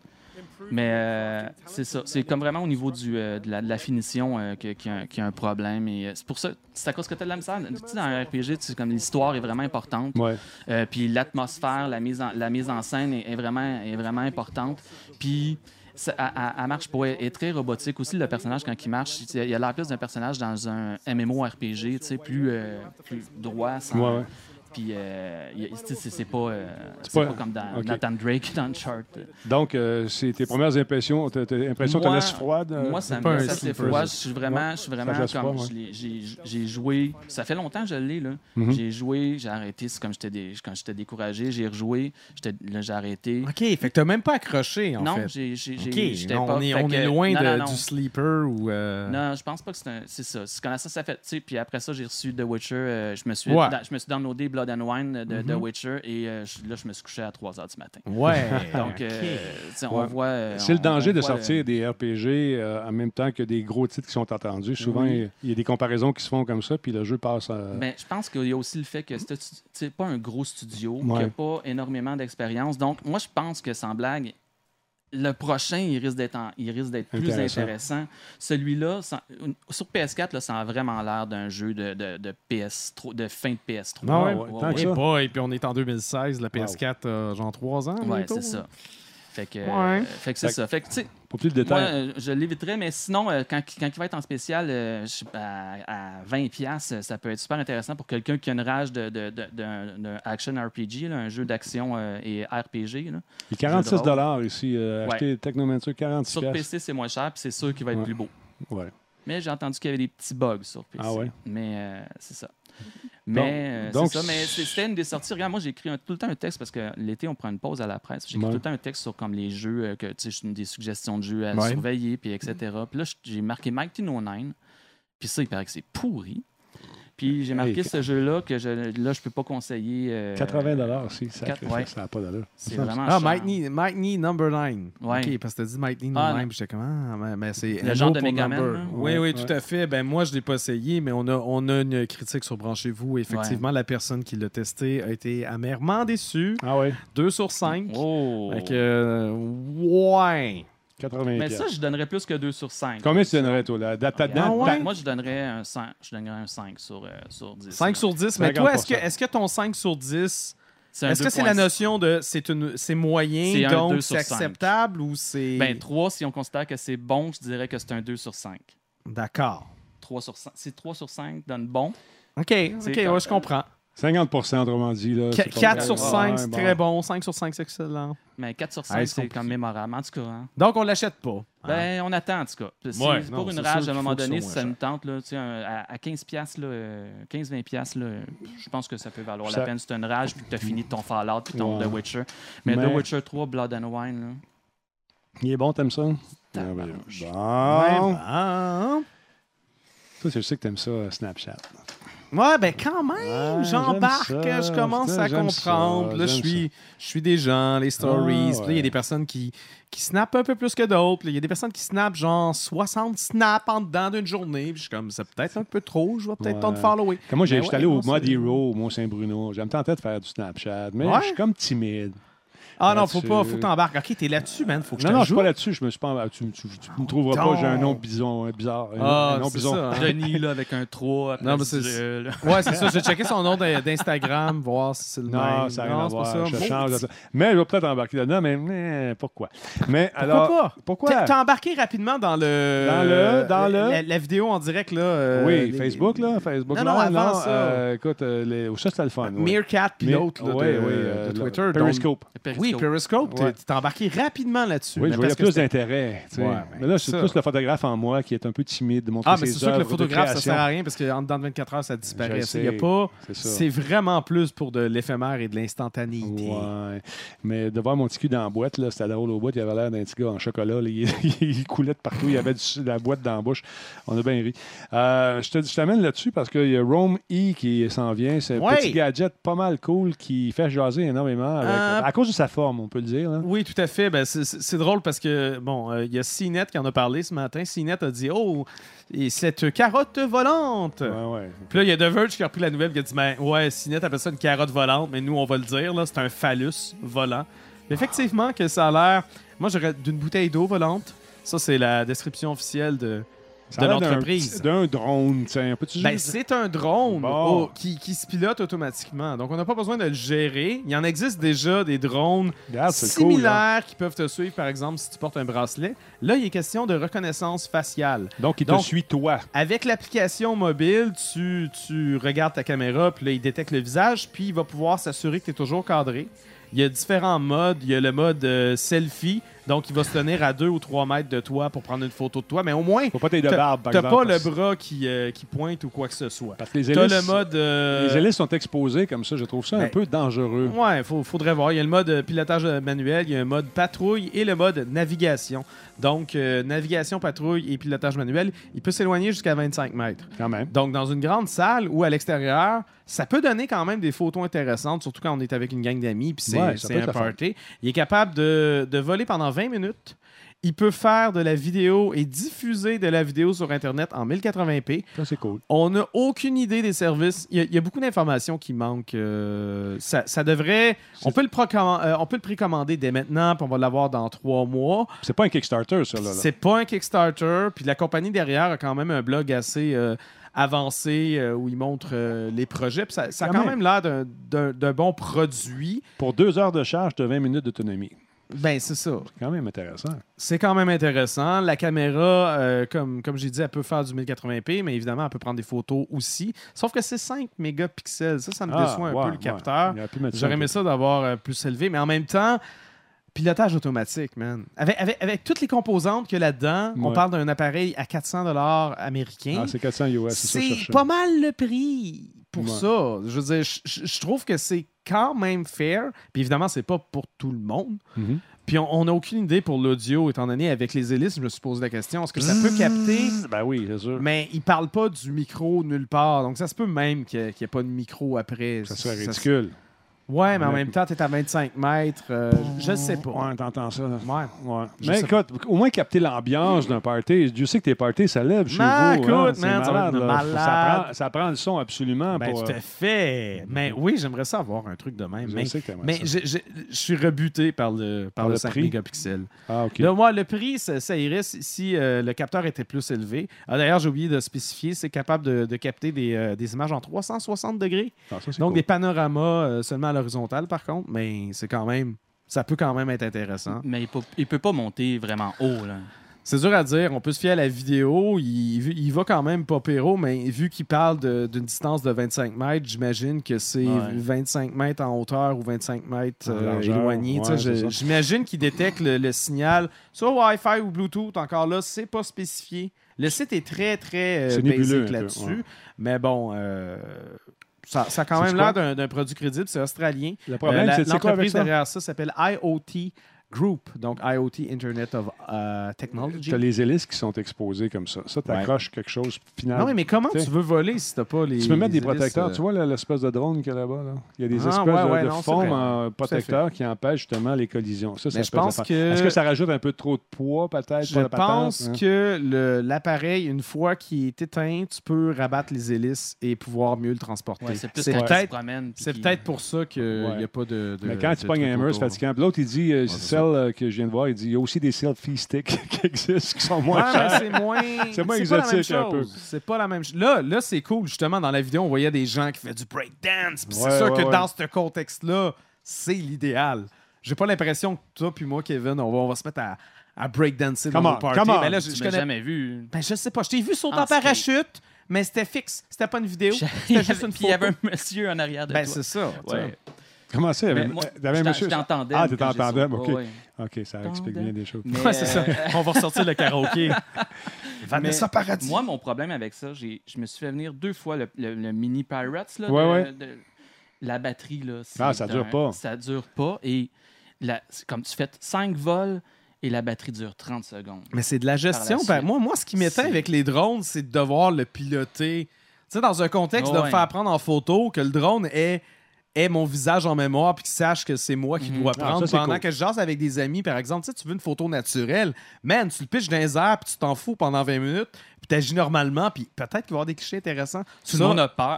Mais c'est ça. C'est comme vraiment au niveau de la finition qu'il y a un problème. Et c'est pour ça, c'est à cause que tu as de la misère. Tu sais, dans un RPG, comme l'histoire est vraiment importante. Ouais. Puis l'atmosphère, la mise en scène est vraiment importante. Puis elle marche pour être très robotique. Aussi, le personnage, quand il marche, il a l'air plus d'un personnage dans un MMORPG, plus droit, sans... Puis, c'est pas comme dans Nathan Drake, dans Uncharted. Donc, c'est tes premières impressions. Tes impressions te laissent froide? Moi, ça me laisse assez froid. Je suis vraiment comme... J'ai joué... Ça fait longtemps que je l'ai, là. J'ai joué, j'ai arrêté. C'est comme quand j'étais découragé. J'ai rejoué. J'ai arrêté. OK, fait que t'as même pas accroché, en fait. Non, j'étais pas... On est loin du sleeper ou... Non, je pense pas que c'est ça. C'est quand ça fait... Puis après ça, j'ai reçu The Witcher. Je me suis downloadé Blood and Wine de The Witcher et là, je me suis couché à 3h du matin. Ouais. Donc, on voit... C'est le danger de sortir des RPG en même temps que des gros titres qui sont attendus. Souvent, il y a des comparaisons qui se font comme ça, puis le jeu passe à... Ben, je pense qu'il y a aussi le fait que c'est pas un gros studio, qui n'a pas énormément d'expérience. Donc, moi, je pense que, sans blague, le prochain, il risque d'être plus intéressant. Celui-là, sur PS4, là, ça a vraiment l'air d'un jeu de fin de PS3. Et puis on est en 2016, la PS4 a genre 3 ans. Oui, c'est ça. Fait que c'est ça. Fait que, Pour plus de détails. Moi, je l'éviterais, mais sinon, quand il va être en spécial à 20$, ça peut être super intéressant pour quelqu'un qui a une rage d'un action RPG, là, un jeu d'action et RPG. Là. Il est 46$ ici. Acheter Technomancer, 46$. Sur PC, c'est moins cher, puis c'est sûr qu'il va être plus beau. Ouais. Mais j'ai entendu qu'il y avait des petits bugs sur PC. Ah ouais? Mais c'est ça. Mais c'est ça. Mais c'était une des sorties. Regarde, moi, j'ai écrit tout le temps un texte parce que l'été, on prend une pause à la presse. J'ai écrit tout le temps un texte sur comme les jeux, des suggestions de jeux à surveiller, puis etc. Puis là, j'ai marqué Mighty No 9. Puis ça, il paraît que c'est pourri. Puis j'ai marqué ce jeu-là que je peux pas conseiller. 80$ aussi, ça n'a pas d'allure. C'est vraiment cher. Mighty Number 9. Ouais. OK, parce que tu as dit Mighty Number 9. J'étais comme, mais c'est le genre de Megaman. Oui, tout à fait. Ben, moi, je ne l'ai pas essayé, mais on a une critique sur Branchez-vous. Effectivement, la personne qui l'a testé a été amèrement déçue. Ah ouais? 2 sur 5. Oh! Fait que, ouais. 80$. Mais ça, je donnerais plus que 2 sur 5. Combien tu donnerais, toi? Là? Moi, je donnerais un 5. Je donnerais un 5 sur 10. 5 sur 10. Mais toi, est-ce que ton 5 sur 10, est-ce que c'est la notion de c'est moyen, donc c'est acceptable ou c'est... Ben 3, si on considère que c'est bon, je dirais que c'est un 2 sur 5. D'accord. 3 sur 5. Si 3 sur 5 donne bon. OK, je comprends. 50%, autrement dit. Là, 4 sur 5, c'est très bon. 5 sur 5, c'est excellent. Mais 4 sur 5, c'est comme mémorable. En tout cas. Hein. Donc, on l'achète pas. Ben, on attend, en tout cas. C'est pour une rage, à un moment donné, si ça nous tente, là, à 15$, 15-20$, je pense que ça peut valoir la peine. C'est une rage, puis que tu as fini ton Fallout, puis ton The Witcher. Mais The Witcher 3, Blood and Wine, là. Il est bon, t'aimes ça? Bon. Toi, je sais que t'aimes ça, Snapchat. Ouais, ben quand même, j'embarque, je commence à comprendre. Là, je suis des gens, les stories. Puis là, il y a des personnes qui snappent un peu plus que d'autres. Il y a des personnes qui snappent genre 60 snaps en dedans d'une journée. Puis je suis comme, c'est peut-être un peu trop, je vais peut-être temps de follower. Comme moi, j'étais allé au Mod Hero, au Mont-Saint-Bruno. J'aime tenter de faire du Snapchat, mais je suis comme timide. Ah non, faut que t'embarques. OK, t'es là-dessus, man. Faut que je Non, je suis pas là-dessus. Je me suis pas... Tu me trouveras pas. J'ai un nom bizarre. Un nom bison. Ça, hein? Denis, là, avec un 3. Non, mais c'est ça. J'ai checké son nom d'Instagram, voir si c'est le même. Non, ça n'a rien à voir. Je change de ça. Mais je vais peut-être embarquer là-dedans, mais pourquoi? Mais alors... Pourquoi? T'as embarqué rapidement dans la vidéo en direct, là. Oui, Facebook, là. Facebook, non, avant ça. Écoute, ça, c'était le fun. Meerkat, puis l'autre, de Twitter. Periscope. Oui, Periscope, t'es embarqué rapidement là-dessus. Oui, je voyais plus d'intérêt. Mais là, c'est plus le photographe en moi qui est un peu timide de montrer ses œuvres. Mais c'est sûr que le photographe, ça sert à rien parce qu'en dedans de 24 heures, ça disparaît. C'est vraiment plus pour de l'éphémère et de l'instantanéité. Ouais. Mais de voir mon petit cul dans la boîte, là, c'était drôle au bout. Il avait l'air d'un petit gars en chocolat. Là, il coulait de partout. Il y avait la boîte dans la bouche. On a bien ri. Je t'amène là-dessus parce qu'il y a Roam E qui s'en vient. C'est un petit gadget pas mal cool qui fait jaser énormément à cause de sa forme, on peut le dire. Hein? Oui, tout à fait. Ben, c'est drôle parce que, il y a CNET qui en a parlé ce matin. CNET a dit, et cette carotte volante. Ouais. Puis là, il y a The Verge qui a repris la nouvelle qui a dit, CNET appelle ça une carotte volante, mais nous, on va le dire, là, c'est un phallus volant. Puis effectivement, que ça a l'air. Moi, j'aurais d'une bouteille d'eau volante. Ça, c'est la description officielle de l'entreprise. D'un drone, tiens. C'est un drone qui se pilote automatiquement. Donc, on n'a pas besoin de le gérer. Il y en existe déjà des drones similaires qui peuvent te suivre, par exemple, si tu portes un bracelet. Là, il est question de reconnaissance faciale. Donc, il te suit toi. Avec l'application mobile, tu regardes ta caméra, puis là, il détecte le visage, puis il va pouvoir s'assurer que tu es toujours cadré. Il y a différents modes. Il y a le mode selfie. Donc, il va se tenir à 2 ou 3 mètres de toi pour prendre une photo de toi. Mais au moins, faut pas t'aider de barbe, par t'as exemple. pas le bras qui pointe ou quoi que ce soit. Parce que les hélices sont exposées comme ça. Je trouve ça un peu dangereux. Ouais, faudrait voir. Il y a le mode pilotage manuel, il y a un mode patrouille et le mode navigation. Donc, navigation, patrouille et pilotage manuel, il peut s'éloigner jusqu'à 25 mètres. Quand même. Donc, dans une grande salle ou à l'extérieur, ça peut donner quand même des photos intéressantes, surtout quand on est avec une gang d'amis puis c'est un party. Il est capable de voler pendant 20 minutes. Il peut faire de la vidéo et diffuser de la vidéo sur Internet en 1080p. Ça, c'est cool. On n'a aucune idée des services. Il y a beaucoup d'informations qui manquent. Ça devrait... On peut le précommander dès maintenant, puis on va l'avoir dans 3 mois. C'est pas un Kickstarter, ça, là. C'est pas un Kickstarter. Puis la compagnie derrière a quand même un blog assez... avancé où il montre les projets. Puis ça a quand même l'air d'un bon produit. Pour 2 heures de charge, de 20 minutes d'autonomie. Ben, c'est ça. C'est quand même intéressant. C'est quand même intéressant. La caméra, comme j'ai dit, elle peut faire du 1080p, mais évidemment, elle peut prendre des photos aussi. Sauf que c'est 5 mégapixels. Ça me déçoit un peu le capteur. J'aurais aimé ça d'avoir plus élevé, mais en même temps, pilotage automatique, man. Avec toutes les composantes qu'il y a là-dedans, on parle d'un appareil à 400 $ américains. Ah, c'est 400 US, c'est pas mal le prix pour ça. Je veux dire, je trouve que c'est quand même fair. Puis évidemment, c'est pas pour tout le monde. Mm-hmm. Puis on n'a aucune idée pour l'audio, étant donné avec les hélices, je me suis posé la question, est-ce que ça peut capter? Ben oui, c'est sûr. Mais il parle pas du micro nulle part. Donc ça se peut même qu'il n'y ait pas de micro après. Ça serait ridicule. Ouais, mais en même temps, tu es à 25 mètres. Je sais pas. Ouais, t'entends ça. Ouais. Mais écoute, au moins capter l'ambiance d'un party. Dieu sait que tes parties, ça lève chez vous. Écoute, c'est malade. Ça prend le son absolument. Ben, tout à fait. Mais oui, j'aimerais ça avoir un truc de même. Mais je suis rebuté par le 5 mégapixels. Ah, OK. Là, moi, le prix, ça irait si le capteur était plus élevé. D'ailleurs, j'ai oublié de spécifier, c'est capable de capter des images en 360 degrés. Ah, ça, donc, cool. des panoramas seulement à l'horizontale, par contre, mais c'est quand même... Ça peut quand même être intéressant. Mais il peut pas monter vraiment haut, là. C'est dur à dire. On peut se fier à la vidéo. Il va quand même pas péro, mais vu qu'il parle d'une distance de 25 mètres, j'imagine que c'est 25 mètres en hauteur ou 25 mètres éloigné. J'imagine qu'il détecte le signal sur Wi-Fi ou Bluetooth. Encore là, c'est pas spécifié. Le site est très, très basic là-dessus. Mais bon... Ça a quand même l'air d'un produit crédible. C'est australien. Le problème, c'est l'entreprise derrière ça s'appelle IoT Group, donc IoT Internet of Technology. Tu as les hélices qui sont exposées comme ça. Ça, tu accroches quelque chose final. Non, mais comment tu veux voler si tu n'as pas les. Tu peux mettre des protecteurs. Tu vois l'espèce de drone qu'il y a là-bas? Là? Il y a des espèces de formes protecteurs qui empêchent justement les collisions. Ça je pense que... Est-ce que ça rajoute un peu trop de poids, peut-être? Je pense que l'appareil, une fois qu'il est éteint, tu peux rabattre les hélices et pouvoir mieux le transporter. Ouais, c'est peut-être pour ça qu'il n'y a pas de. Mais quand tu pognes un mur, c'est fatigant. L'autre, il dit, que je viens de voir, il dit il y a aussi des selfie sticks qui existent, qui sont moins chers. C'est moins exotique un peu. C'est pas la même chose. Là, c'est cool. Justement, dans la vidéo, on voyait des gens qui faisaient du breakdance. C'est sûr que dans ce contexte-là, c'est l'idéal. J'ai pas l'impression que toi puis moi, Kevin, on va se mettre à breakdancer dans nos parties. Ben là, je connais jamais vu. Ben, je sais pas. Je t'ai vu sauter en parachute, mais c'était fixe. C'était pas une vidéo. C'était juste une photo. Il y avait un monsieur en arrière de toi. Ben, c'est ça. Ouais. Comment ça? Je t'entendais. Ah, tu t'entendais? OK, ça explique bien des choses. Ouais, c'est ça. On va ressortir le karaoké. Vanessa Paradis. Moi, mon problème avec ça, je me suis fait venir 2 fois le mini Pirates. Là, la batterie, là, ça dure pas. Ça dure pas. Et comme tu fais 5 vols et la batterie dure 30 secondes. Mais c'est de la gestion. Moi, ce qui m'éteint avec les drones, c'est de devoir le piloter. Tu sais, dans un contexte de faire prendre en photo, que le drone ait mon visage en mémoire puis qu'il sache que c'est moi qui dois prendre pendant que je jase avec des amis, par exemple. Tu veux une photo naturelle, man, tu le pitches dans les airs puis tu t'en fous pendant 20 minutes puis tu agis normalement puis peut-être qu'il va y avoir des clichés intéressants. Tout le monde a peur.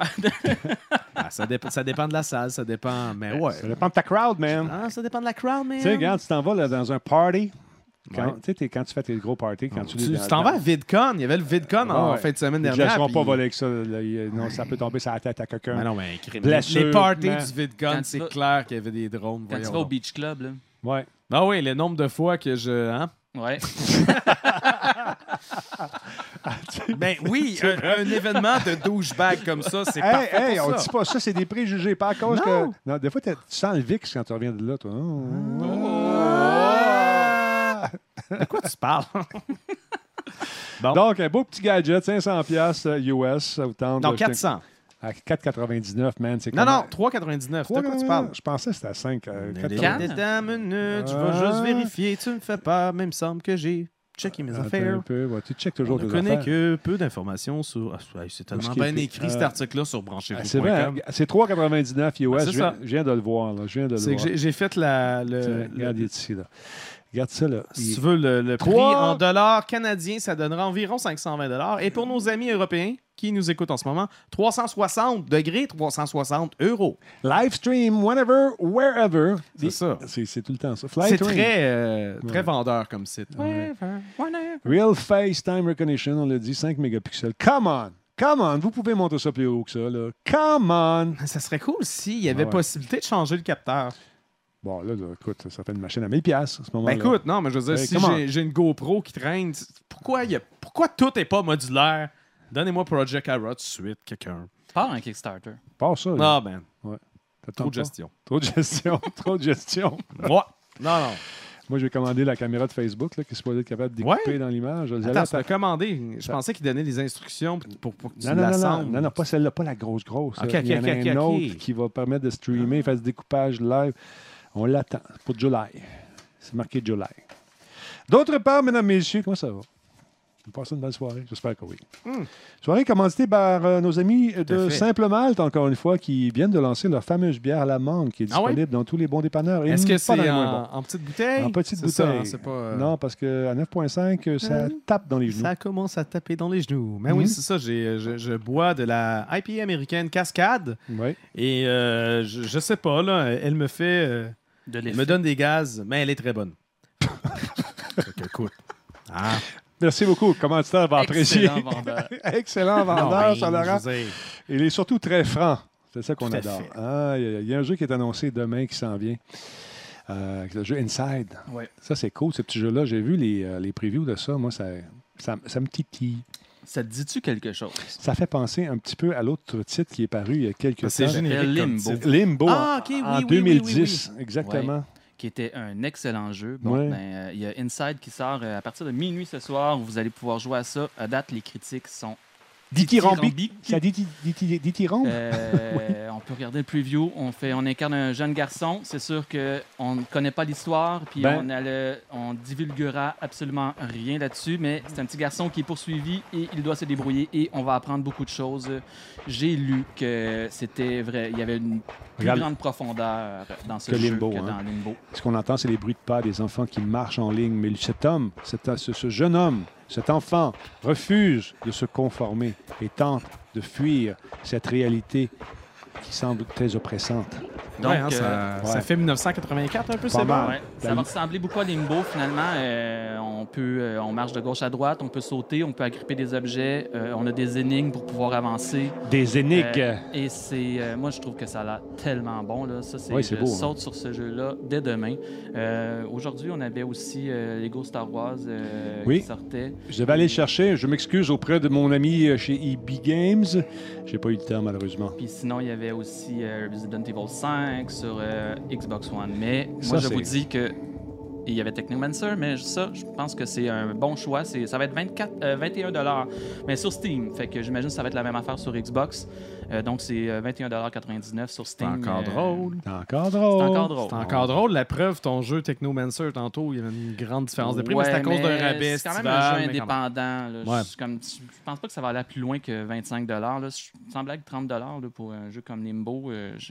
Ça dépend de la salle, ça dépend... Mais ouais. Ça dépend de ta crowd, man. Ça dépend de la crowd, man. Tu sais, regarde, tu t'en vas là, dans un party... Quand tu fais tes gros parties, tu t'en vas à VidCon. Il y avait le VidCon en fin de semaine dernière. Je ne pas voler avec ça. Non, ça peut tomber sur la tête à quelqu'un. Mais non, mais les parties du VidCon, c'est clair qu'il y avait des drones. Quand tu vas au Beach Club, là. Ouais. Ah oui, le nombre de fois que je... Hein? Ouais. Ben oui, un événement de douchebag comme ça, c'est parfait pour on dit pas ça, c'est des préjugés. Pas à cause que... Non, des fois, tu sens le VIX quand tu reviens de là, toi. De quoi tu parles? Bon. Donc, un beau petit gadget, 500$ US, ça vous tente. Non, 400. À 4,99, man. C'est non, 3,99. De quoi tu parles? Je pensais que c'était à 5. 4 minutes, je vais juste vérifier. Tu me fais peur, mais il me semble que j'ai checké mes affaires. Tu checkes toujours tes affaires. Je connais que peu d'informations sur... c'est tellement bien écrit, cet article-là, sur brancher-vous.com. C'est vrai, c'est 3,99 US. Je viens de le voir. J'ai fait Regarde, il est ici, là. Regarde ça, là. Si tu veux, le prix en dollars canadiens, ça donnera environ 520 $. Et pour nos amis européens qui nous écoutent en ce moment, 360 degrés, 360 €. Live stream, whenever, wherever. C'est ça. C'est tout le temps ça. C'est très vendeur comme site. Real Face Time Recognition, on l'a dit, 5 mégapixels. Come on, vous pouvez monter ça plus haut que ça, là. Come on! Ça serait cool s'il y avait possibilité de changer le capteur. Bon, là, écoute, ça fait une machine à 1000$ à ce moment-là. Ben écoute, non, mais je veux dire, si j'ai une GoPro qui traîne, pourquoi tout n'est pas modulaire? Donnez-moi Project Ara tout de suite, quelqu'un. Pas un Kickstarter. Pas ça. Non, ben. Ouais. Trop de gestion. Trop de gestion. Trop de gestion. Moi. Non. Moi, j'ai commandé la caméra de Facebook là, qui est supposée être capable de découper dans l'image. Attends, tu l'as commandé. Je pensais qu'il donnait des instructions pour que tu l'assembles. Non, pas celle-là, pas la grosse. Il y en a un autre qui va permettre de streamer, faire du découpage live. On l'attend pour July. C'est marqué July. D'autre part, mesdames, messieurs, comment ça va? Vous passez une belle soirée? J'espère que oui. Soirée commanditée par nos amis de Simple Malte, encore une fois, qui viennent de lancer leur fameuse bière La Mangue, qui est disponible dans tous les bons dépanneurs. Est-ce que c'est en petite bouteille? En petite bouteille. Ça, pas, Non, parce qu'à 9,5, ça tape dans les genoux. Ça commence à taper dans les genoux. Mais oui, c'est ça. Je bois de la IPA américaine Cascade. Oui. Et je sais pas, là, elle me fait... elle me donne des gaz, mais elle est très bonne. Écoute. Merci beaucoup. Commanditaire va apprécier. Excellent vendeur. Excellent vendeur, ça l'aura. dire... Il est surtout très franc. C'est ça qu'on Tout à adore. fait. Il y a un jeu qui est annoncé demain qui s'en vient. Le jeu Inside. Ouais. Ça, c'est cool, ce petit jeu-là. J'ai vu les previews de ça. Moi, ça me titille. Ça te dit-tu quelque chose? Ça fait penser un petit peu à l'autre titre qui est paru il y a quelques temps. C'est générique comme Limbo. titre. Limbo, OK, en oui, 2010. oui. Exactement. Ouais. Qui était un excellent jeu. Bon, il y a Inside qui sort à partir de minuit ce soir. Vous allez pouvoir jouer à ça. À date, les critiques sont dithyrambique. Ça dithyrambe? On peut regarder le preview. On incarne un jeune garçon. C'est sûr qu'on ne connaît pas l'histoire, puis on divulguera absolument rien là-dessus, mais c'est un petit garçon qui est poursuivi et il doit se débrouiller et on va apprendre beaucoup de choses. J'ai lu que c'était vrai. Il y avait une plus grande profondeur dans ce jeu que dans Limbo. Ce qu'on entend, c'est les bruits de pas des enfants qui marchent en ligne. Mais cet homme, ce jeune homme, cet enfant refuse de se conformer et tente de fuir cette réalité qui semble très oppressante. Donc, ça fait 1984 un peu, c'est bon. Ouais. Ça va ressembler beaucoup à Limbo, finalement. On marche de gauche à droite, on peut sauter, on peut agripper des objets, on a des énigmes pour pouvoir avancer. Des énigmes! Et c'est... moi, je trouve que ça a l'air tellement bon. Là. Ça, c'est beau. Saute sur ce jeu-là dès demain. Aujourd'hui, on avait aussi Lego Star Wars qui sortait. Je devais aller le chercher. Je m'excuse auprès de mon ami chez EB Games. J'ai pas eu le temps, malheureusement. Puis sinon, il y avait aussi Resident Evil 5 sur Xbox One. Mais moi, je vous dis que il y avait Technomancer, mais ça, je pense que c'est un bon choix. Ça va être 21$, mais sur Steam. Fait que j'imagine que ça va être la même affaire sur Xbox. Donc, c'est 21,99$ sur Steam. C'est encore drôle. C'est encore drôle. C'est encore drôle. La preuve, ton jeu Technomancer, tantôt, il y avait une grande différence de prix, mais c'est à cause d'un rabais. C'est quand même un jeu indépendant. Là. Je pense pas que ça va aller plus loin que 25$. Là. Sans blague, 30$ là, pour un jeu comme Limbo, je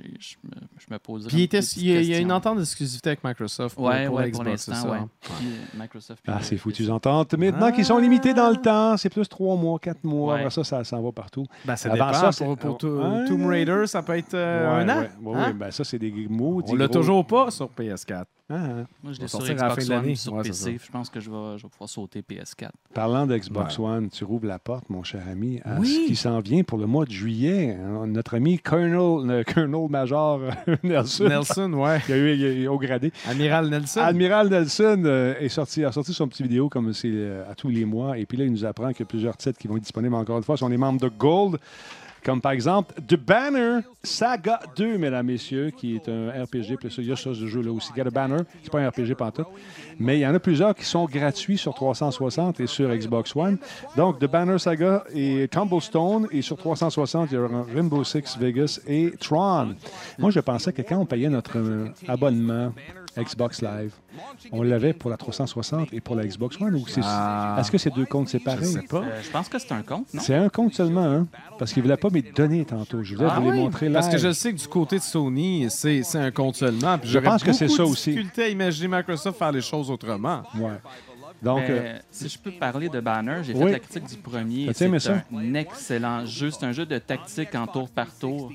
me poserais. Puis il y a une entente d'exclusivité avec Microsoft pour Xbox, c'est ça. Microsoft. C'est foutues ententes. Maintenant qu'ils sont limités dans le temps, c'est plus 3 mois, 4 mois. Après ça s'en va partout. Ça dépend. Pour Tomb Raider, ça peut être un an. Oui, ça, c'est des mots. On l'a toujours pas sur PS4. Moi, je l'ai sur Xbox One, sur PC. Je pense que je vais pouvoir sauter PS4. Parlant d'Xbox One, tu rouvres la porte, mon cher ami, à ce qui s'en vient pour le mois de juillet. Notre ami Colonel Major Nelson. Il a eu au gradé. Admiral Nelson. Admiral Nelson a sorti son petit vidéo comme c'est à tous les mois. Et puis là, il nous apprend qu'il y a plusieurs titres qui vont être disponibles encore une fois. Si on est membre de Gold, comme par exemple The Banner Saga 2, mesdames, messieurs, qui est un RPG. Puis il y a ce jeu-là aussi. Get a Banner, c'est pas un RPG pantoute. Mais il y en a plusieurs qui sont gratuits sur 360 et sur Xbox One. Donc, The Banner Saga et Cobblestone. Et sur 360, il y aura Rainbow Six Vegas et Tron. Moi, je pensais que quand on payait notre abonnement Xbox Live, on l'avait pour la 360 et pour la Xbox One, ou est-ce que c'est deux comptes séparés? Je sais pas. Je pense que c'est un compte, non? C'est un compte seulement, hein? Parce qu'il ne voulait pas me donner tantôt. Je voulais vous les montrer live. Parce que je sais que du côté de Sony, c'est un compte seulement. Je pense que c'est ça aussi. J'ai difficulté à imaginer Microsoft faire les choses autrement. Ouais. Donc, si je peux parler de Banner, j'ai fait la critique du premier. C'est un excellent jeu. C'est un jeu de tactique en tour par tour.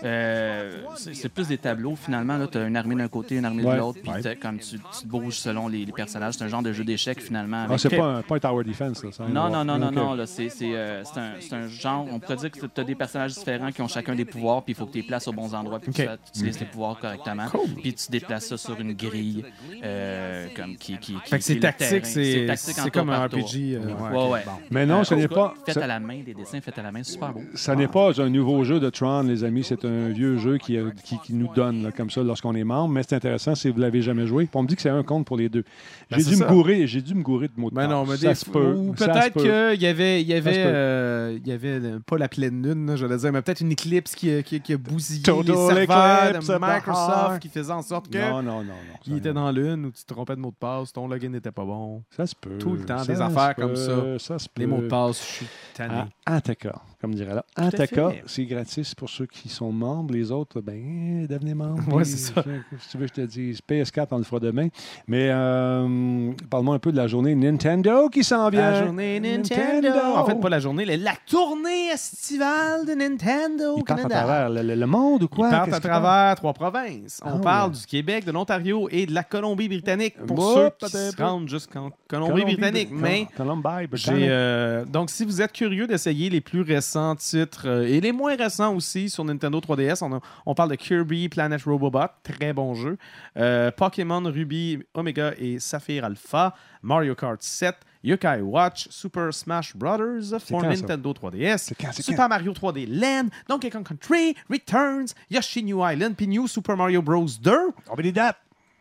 C'est plus des tableaux, finalement. Tu as une armée d'un côté, une armée de l'autre, puis comme tu te bouges selon les personnages. C'est un genre de jeu d'échecs, finalement. C'est pas un tower defense, là, ça? Non. C'est un genre... On pourrait dire que tu as des personnages différents qui ont chacun des pouvoirs, puis il faut que tu les places aux bons endroits, puis que tu utilises tes pouvoirs correctement. Puis tu déplaces ça sur une grille c'est tactique, c'est comme un RPG. Ouais. Mais non, ce n'est pas... Fait à la main, des dessins faits à la main, super beau. Ça n'est pas un nouveau jeu de Tron, les amis. C'est un vieux jeu qui nous donne là, comme ça lorsqu'on est membre. Mais c'est intéressant si vous ne l'avez jamais joué. On me dit que c'est un compte pour les deux. J'ai dû me gourer de mots de passe. Ça se peut. Ou peut-être qu'il y avait pas la pleine lune, j'allais dire, mais peut-être une éclipse qui a bousillé les serveurs de Microsoft qui faisait en sorte que il était dans l'une ou tu te trompais de mot de passe, ton login n'était pas bon. Ça se peut. Tout le temps, des affaires comme ça. Les mots de passe, je suis tanné. Antaka, comme dirait là. Antaka, c'est gratis pour ceux qui sont membres. Les autres, devenez membres. Oui, c'est ça. Si tu veux, je te dis, PS4, on le fera demain. Mais parle-moi un peu de la journée Nintendo qui s'en vient. La journée Nintendo. En fait, pas la journée, la tournée estivale de Nintendo au Canada. Ils partent à travers le monde ou quoi? Ils partent à travers 3 provinces. On parle du Québec, de l'Ontario et de la Colombie-Britannique pour ceux qui se rendent jusqu'en Colombie-Britannique. Mais donc, si vous êtes curieux d'essayer les plus récents titres et les moins récents aussi sur Nintendo 3DS, on parle de Kirby Planet Robobot, très bon jeu. Pokémon Ruby Omega et Saphir Alpha, Mario Kart 7, Yokai Watch, Super Smash Bros. Pour Nintendo 3DS, Super Mario 3D Land, Donkey Kong Country, Returns, Yoshi New Island, puis New Super Mario Bros. 2. On met les dates.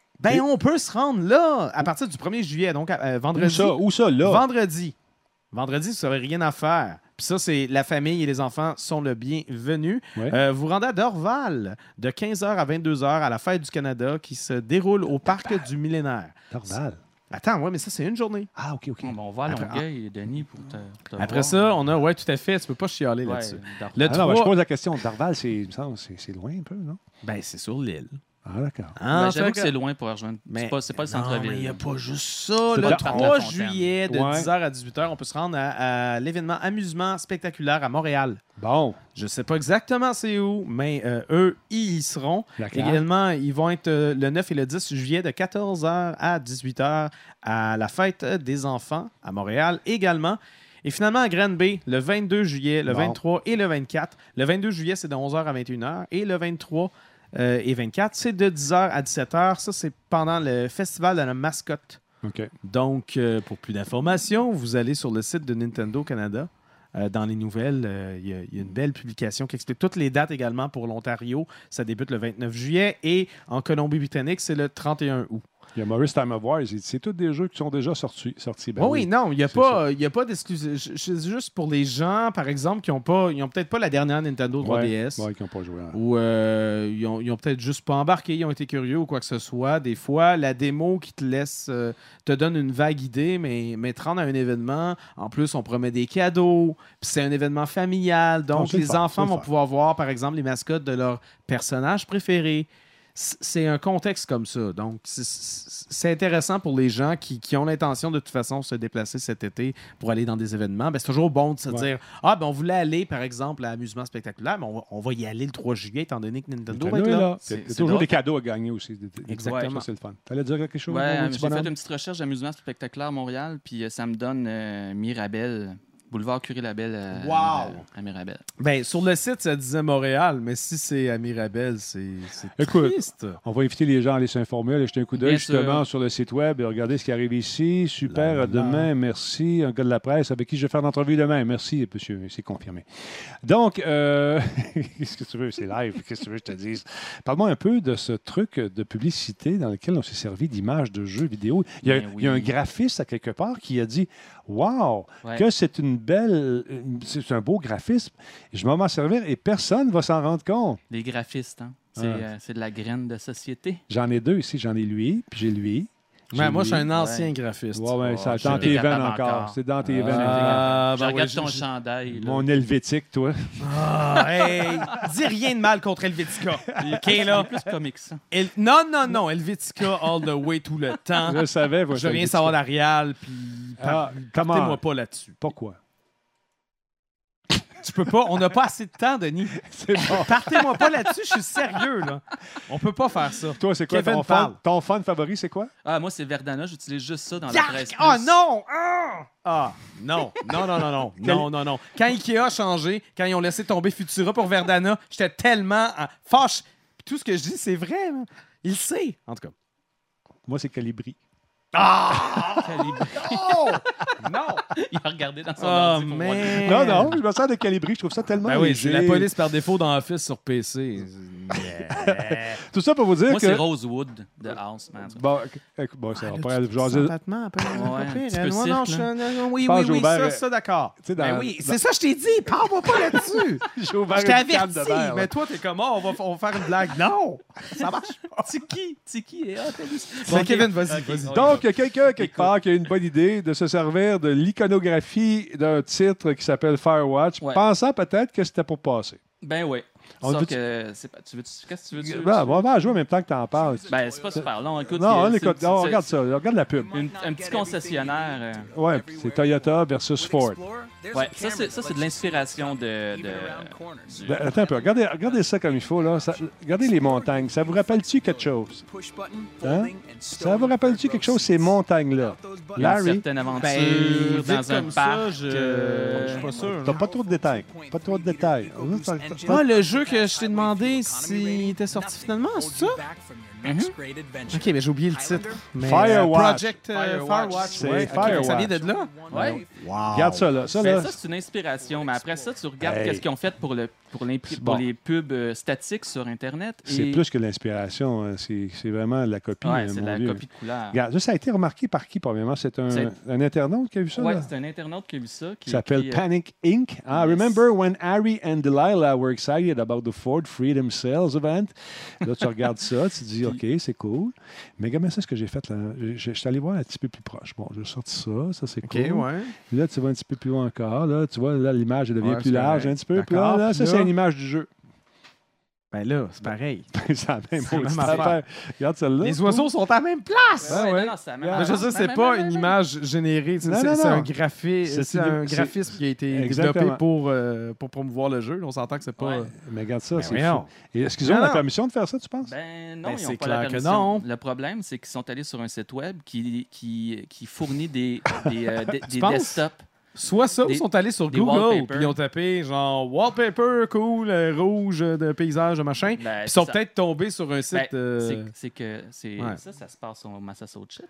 On peut se rendre là à partir du 1er juillet, donc vendredi. Où ça, là? Vendredi, vous n'aurez rien à faire. Puis ça, c'est la famille et les enfants sont le bienvenu. Ouais. Vous rendez à Dorval de 15h à 22h à la Fête du Canada qui se déroule au Parc du Millénaire. Dorval? Attends, mais ça, c'est une journée. Ah, OK. On va à Longueuil, Denis, pour te après voir. Ça, tout à fait. Tu peux pas chialer là-dessus. Je pose la question. Dorval, c'est loin un peu, non? C'est sur l'île. Ah, d'accord. J'avoue que c'est loin pour rejoindre. C'est pas le centre-ville. Il n'y a pas juste ça. Le 3 juillet, de 10h à 18h, on peut se rendre à l'événement Amusement Spectaculaire à Montréal. Bon. Je ne sais pas exactement c'est où, mais eux, ils y seront. Également, ils vont être le 9 et le 10 juillet de 14h à 18h à la Fête des enfants à Montréal également. Et finalement, à Granby, le 22 juillet, le 23 et le 24. Le 22 juillet, c'est de 11h à 21h. Et le 23 et 24, c'est de 10h à 17h. Ça, c'est pendant le festival de la mascotte. Okay. Donc, pour plus d'informations, vous allez sur le site de Nintendo Canada. Dans les nouvelles, il y a une belle publication qui explique toutes les dates également pour l'Ontario. Ça débute le 29 juillet et en Colombie-Britannique, c'est le 31 août. Il y a Maurice Time of War, c'est tous des jeux qui sont déjà sortis. Non, il n'y a pas d'exclusivité. C'est juste pour les gens, par exemple, qui n'ont peut-être pas la dernière Nintendo 3DS. Qui n'ont pas joué. Ou ils n'ont peut-être juste pas embarqué, ils ont été curieux ou quoi que ce soit. Des fois, la démo qui te laisse, te donne une vague idée, mais te rendre à un événement. En plus, on promet des cadeaux. Puis c'est un événement familial. Donc, les enfants vont pouvoir voir, par exemple, les mascottes de leurs personnages préférés. C'est un contexte comme ça. Donc, c'est intéressant pour les gens qui ont l'intention de toute façon de se déplacer cet été pour aller dans des événements. C'est toujours bon de se dire on voulait aller, par exemple, à Amusement Spectaculaire, mais on va y aller le 3 juillet, étant donné que Nintendo va être là. Il y a toujours des cadeaux à gagner aussi. Exactement. Ça, c'est le fun. Tu allais dire quelque chose? J'ai fait une petite recherche d'Amusement Spectaculaire Montréal, puis ça me donne Mirabel. Boulevard Curie-Labelle à Mirabel. Sur le site, ça disait Montréal, mais si c'est à Mirabel, c'est triste. On va inviter les gens à aller s'informer, aller jeter un coup d'œil justement sur le site web et regarder ce qui arrive ici. Super, demain, merci. Un gars de la presse avec qui je vais faire l'entrevue demain. Merci, monsieur, c'est confirmé. Donc, qu'est-ce que tu veux? C'est live. Qu'est-ce que tu veux que je te dise? Parle-moi un peu de ce truc de publicité dans lequel on s'est servi d'images de jeux vidéo. Il y a un graphiste à quelque part qui a dit « Wow! Que c'est c'est un beau graphisme. Je vais m'en servir et personne ne va s'en rendre compte. » Les graphistes, hein? C'est de la graine de société. J'en ai deux ici. J'en ai lui, puis j'ai lui. Moi, je suis un ancien graphiste. Ouais, c'est dans tes veines encore. C'est dans tes veines. Je regarde ton chandail. Mon Helvétique, toi. Hey! Dis rien de mal contre Helvetica. OK, là? Plus comique, ça. Non. Helvetica all the way tout le temps. Je savais. Je veux rien savoir d'Arial, puis partez-moi pas là-dessus. Pourquoi? Tu peux pas. On n'a pas assez de temps, Denis. C'est bon. Partez-moi pas là-dessus, je suis sérieux, là. On peut pas faire ça. Toi, c'est quoi ton fan favori, c'est quoi? Moi, c'est Verdana. J'utilise juste ça dans la presse. Oh non! Non. Quand Ikea a changé, quand ils ont laissé tomber Futura pour Verdana, j'étais tellement fâche. Puis tout ce que je dis, c'est vrai. Là. Il le sait, en tout cas. Moi, c'est Calibri. Non! Il a regardé dans son ordi pour voir. Non, je me sers de Calibri. Je trouve ça tellement léger. C'est la police par défaut dans Office sur PC. Tout ça pour vous dire Moi, c'est Rosewood de House, man. Bon, ça va pas être... Oui, ça, d'accord. Oui, c'est ça, je t'ai dit. Parle-moi pas là-dessus. Je t'ai averti. Mais toi, t'es comme, on va faire une blague. Non! Ça marche pas. Tiki et Bon, Kevin, vas-y. Donc, il y a quelqu'un, quelque part, qui a une bonne idée de se servir de l'iconographie d'un titre qui s'appelle Firewatch, pensant peut-être que c'était pour passer. Ben oui. Sauf que c'est pas. Qu'est-ce que tu veux? On va jouer en même temps que tu en parles. Ben, c'est pas super long. Écoute, on regarde ça. Regarde la pub. Un petit concessionnaire. Ouais, c'est Toyota versus Ford. Ouais, ça, c'est de l'inspiration de... Attends un peu. Regardez ça comme il faut, là. Regardez les montagnes. Ça vous rappelle-tu quelque chose? Hein? Ça vous rappelle-tu quelque chose, ces montagnes-là? Larry? Une certaine aventure dans un parc. Je suis pas sûr. T'as pas trop de détails. Le jeu que je t'ai demandé s'il était sorti finalement, c'est ça? OK, mais j'ai oublié le titre. Firewatch. Project Firewatch. C'est Firewatch. Ça vient de là? Oui. Wow. Regarde ça, là. Ça, c'est une inspiration. Mais après ça, tu regardes qu'est-ce qu'ils ont fait pour les pubs statiques sur Internet. C'est plus que l'inspiration. Hein. C'est vraiment la copie. Oui, c'est la copie de couleur. Regarde, ça a été remarqué par qui, premièrement? C'est un internaute qui a vu ça? Oui, c'est un internaute qui a vu ça. Qui s'appelle Panic Inc. Yes. Remember when Harry and Delilah were excited about the Ford Freedom Sales event? Là, tu regardes ça, tu te dis, OK, c'est cool. Mais regarde ça, ce que j'ai fait, là. Je suis allé voir un petit peu plus proche. Bon, j'ai sorti ça. Ça, c'est cool. Ouais. Là, tu vas un petit peu plus loin encore. Là, tu vois, là, l'image devient plus large un petit peu. Puis là, ça, là, c'est une image du jeu. Ben là, c'est pareil. C'est la même affaire. Regarde celle-là. Les oiseaux sont à la même place! Non, je veux dire, c'est pas une image générée. C'est un graphisme qui a été développé pour promouvoir le jeu. On s'entend que c'est pas... Mais regarde ça, c'est fou. Est-ce qu'ils ont la permission de faire ça, tu penses? Ben non, ils n'ont pas la permission. Le problème, c'est qu'ils sont allés sur un site web qui fournit des desktops. Soit ça, ils sont allés sur Google, puis ils ont tapé genre wallpaper, cool, rouge, de paysage, de machin. Puis ils sont peut-être tombés sur un site. C'est que ça se passe au Massachusetts.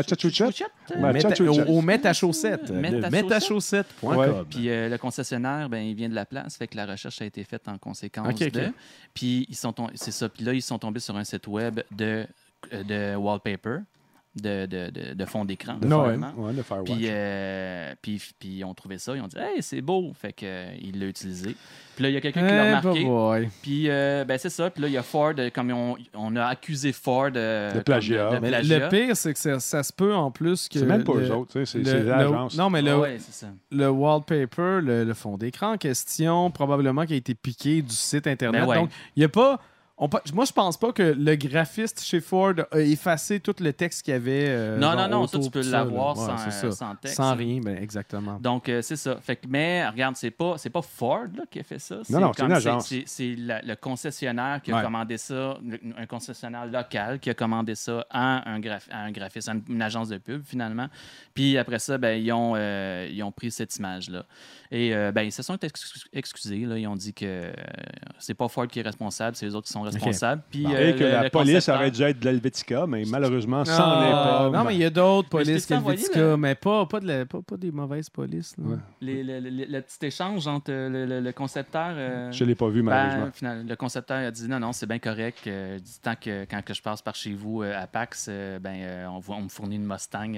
Au Metachaussette. Metachaussette.com. Puis le concessionnaire, il vient de la place, fait que la recherche a été faite en conséquence de. Puis c'est ça. Puis là, ils sont tombés sur un site web de wallpaper. De fond d'écran. De Firewatch. Puis ils ont trouvé ça, ils ont dit « Hey, c'est beau! » Fait qu'il l'a utilisé. Puis là, il y a quelqu'un qui l'a remarqué. Puis c'est ça. Puis là, il y a Ford, comme on a accusé Ford de plagiat. Le pire, c'est que ça se peut en plus que... C'est même pas eux autres, c'est l'agence. Non, mais le wallpaper, le fond d'écran en question, probablement qui a été piqué du site Internet. Donc, il n'y a pas... Moi, je pense pas que le graphiste chez Ford a effacé tout le texte qu'il y avait. Non, ça, tu peux l'avoir sans texte. Sans rien, exactement. Donc, c'est ça. Mais regarde, c'est pas Ford là, qui a fait ça. Non, c'est une agence. C'est le concessionnaire qui a commandé ça, un concessionnaire local qui a commandé ça à un graphiste, à une agence de pub, finalement. Puis après ça, ils ont pris cette image-là. Et ils se sont excusés. Là. Ils ont dit que c'est pas Ford qui est responsable, c'est les autres qui sont responsables. Puis, et que la police aurait dû être de l'Helvetica, mais malheureusement, ça n'en est pas. Non, mais il y a d'autres polices qu'Helvetica, mais pas des mauvaises polices. Le petit échange entre le concepteur... je ne l'ai pas vu, malheureusement. Le concepteur a dit non, c'est bien correct. Tant que quand je passe par chez vous à PAX, on me fournit une Mustang.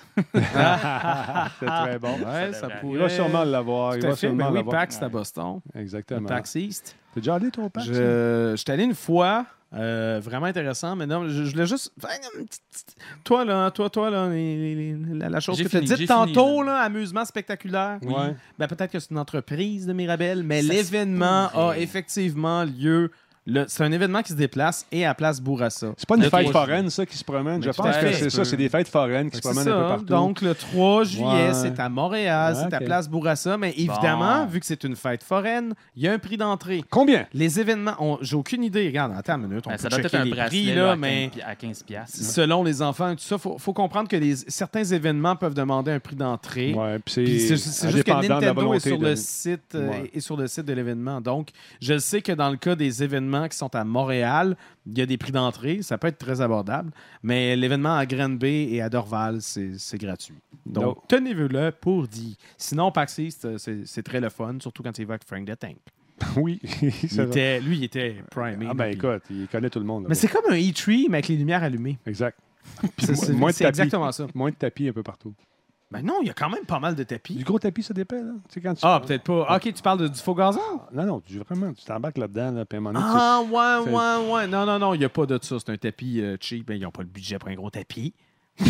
C'est très bon. Ouais, ça pourrait... Il va sûrement l'avoir. Oui, PAX, c'est à Boston. Exactement. PAX East. T'es déjà allé, toi, au PAX? J'étais allé une fois. Vraiment intéressant. Mais non, je voulais juste faire une petite... Toi, là, la chose que tu as dite tantôt, là, amusement spectaculaire. Oui. Ben, peut-être que c'est une entreprise de Mirabel, mais l'événement a effectivement lieu. C'est un événement qui se déplace et à Place Bourassa. C'est pas une fête foraine, ça, qui se promène. Je pense que c'est ça. C'est des fêtes foraines qui se promènent un peu partout. Donc, le 3 juillet, c'est à Montréal, c'est à Place Bourassa. Mais évidemment, vu que c'est une fête foraine, il y a un prix d'entrée. Combien? Les événements, j'ai aucune idée. Regarde, attends une minute. Ça doit être un bracelet là, mais à 15$. Selon les enfants, tout ça, faut comprendre que certains événements peuvent demander un prix d'entrée. Ouais, c'est juste que Nintendo est sur le site et sur le site de l'événement. Donc, je sais que dans le cas des événements qui sont à Montréal, il y a des prix d'entrée. Ça peut être très abordable. Mais l'événement à Granby et à Dorval, c'est gratuit. Donc, tenez-vous-le pour dire. Sinon, PAX East, c'est très le fun, surtout quand il va avec Frank the Tank. Oui, lui, il était primé. Ah ben écoute, il connaît tout le monde. Mais c'est comme un E3, mais avec les lumières allumées. Exact. C'est exactement ça. Moins de tapis un peu partout. Ben non, il y a quand même pas mal de tapis. Du gros tapis, ça dépend. Là. Quand tu peut-être pas. OK, tu parles du faux gazon? Non, vraiment, tu t'embarques là-dedans. Là, puis à un moment donné, ouais. Non, il n'y a pas de ça. C'est un tapis cheap. Ben, ils n'ont pas le budget pour un gros tapis. non,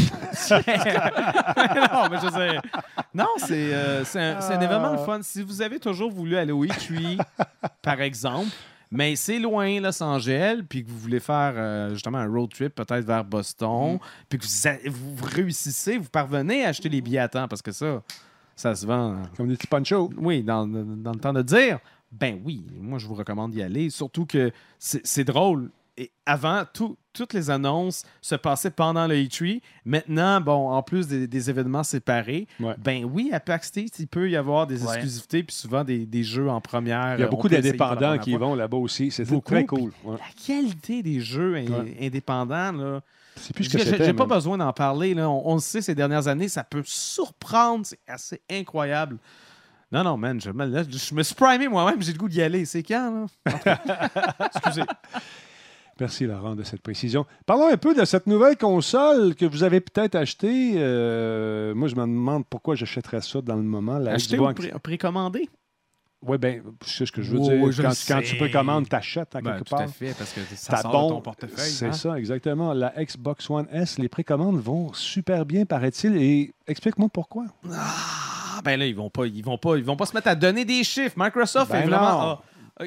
mais je sais. Non, c'est un événement le fun. Si vous avez toujours voulu aller au E3, par exemple, mais c'est loin, Los Angeles, puis que vous voulez faire justement un road trip peut-être vers Boston, puis que vous réussissez, vous parvenez à acheter les billets à temps, parce que ça se vend. Comme des petits ponchos. Oui, dans le temps de dire, ben oui, moi je vous recommande d'y aller, surtout que c'est drôle. Et avant, toutes les annonces se passaient pendant le E3. Maintenant, bon, en plus des événements séparés, ben oui, à PAX East, il peut y avoir des exclusivités puis souvent des jeux en première. Il y a beaucoup d'indépendants qui vont là-bas aussi. C'est très cool. La qualité des jeux indépendants, là, c'est plus ce que c'était. J'ai pas besoin d'en parler. Là. On le sait, ces dernières années, ça peut surprendre. C'est assez incroyable. Non, man, je me suis primé moi-même. J'ai le goût d'y aller. C'est quand, là? Excusez. Merci, Laurent, de cette précision. Parlons un peu de cette nouvelle console que vous avez peut-être achetée. Moi, je me demande pourquoi j'achèterais ça dans le moment. Acheter ou précommander? Oui, bien, c'est ce que je veux dire. Quand tu précommandes, tu achètes quelque part. Tout à fait, parce que ça sort de ton portefeuille. C'est ça, exactement. La Xbox One S, les précommandes vont super bien, paraît-il. Et explique-moi pourquoi. Ben là, ils vont pas se mettre à donner des chiffres. Microsoft est vraiment...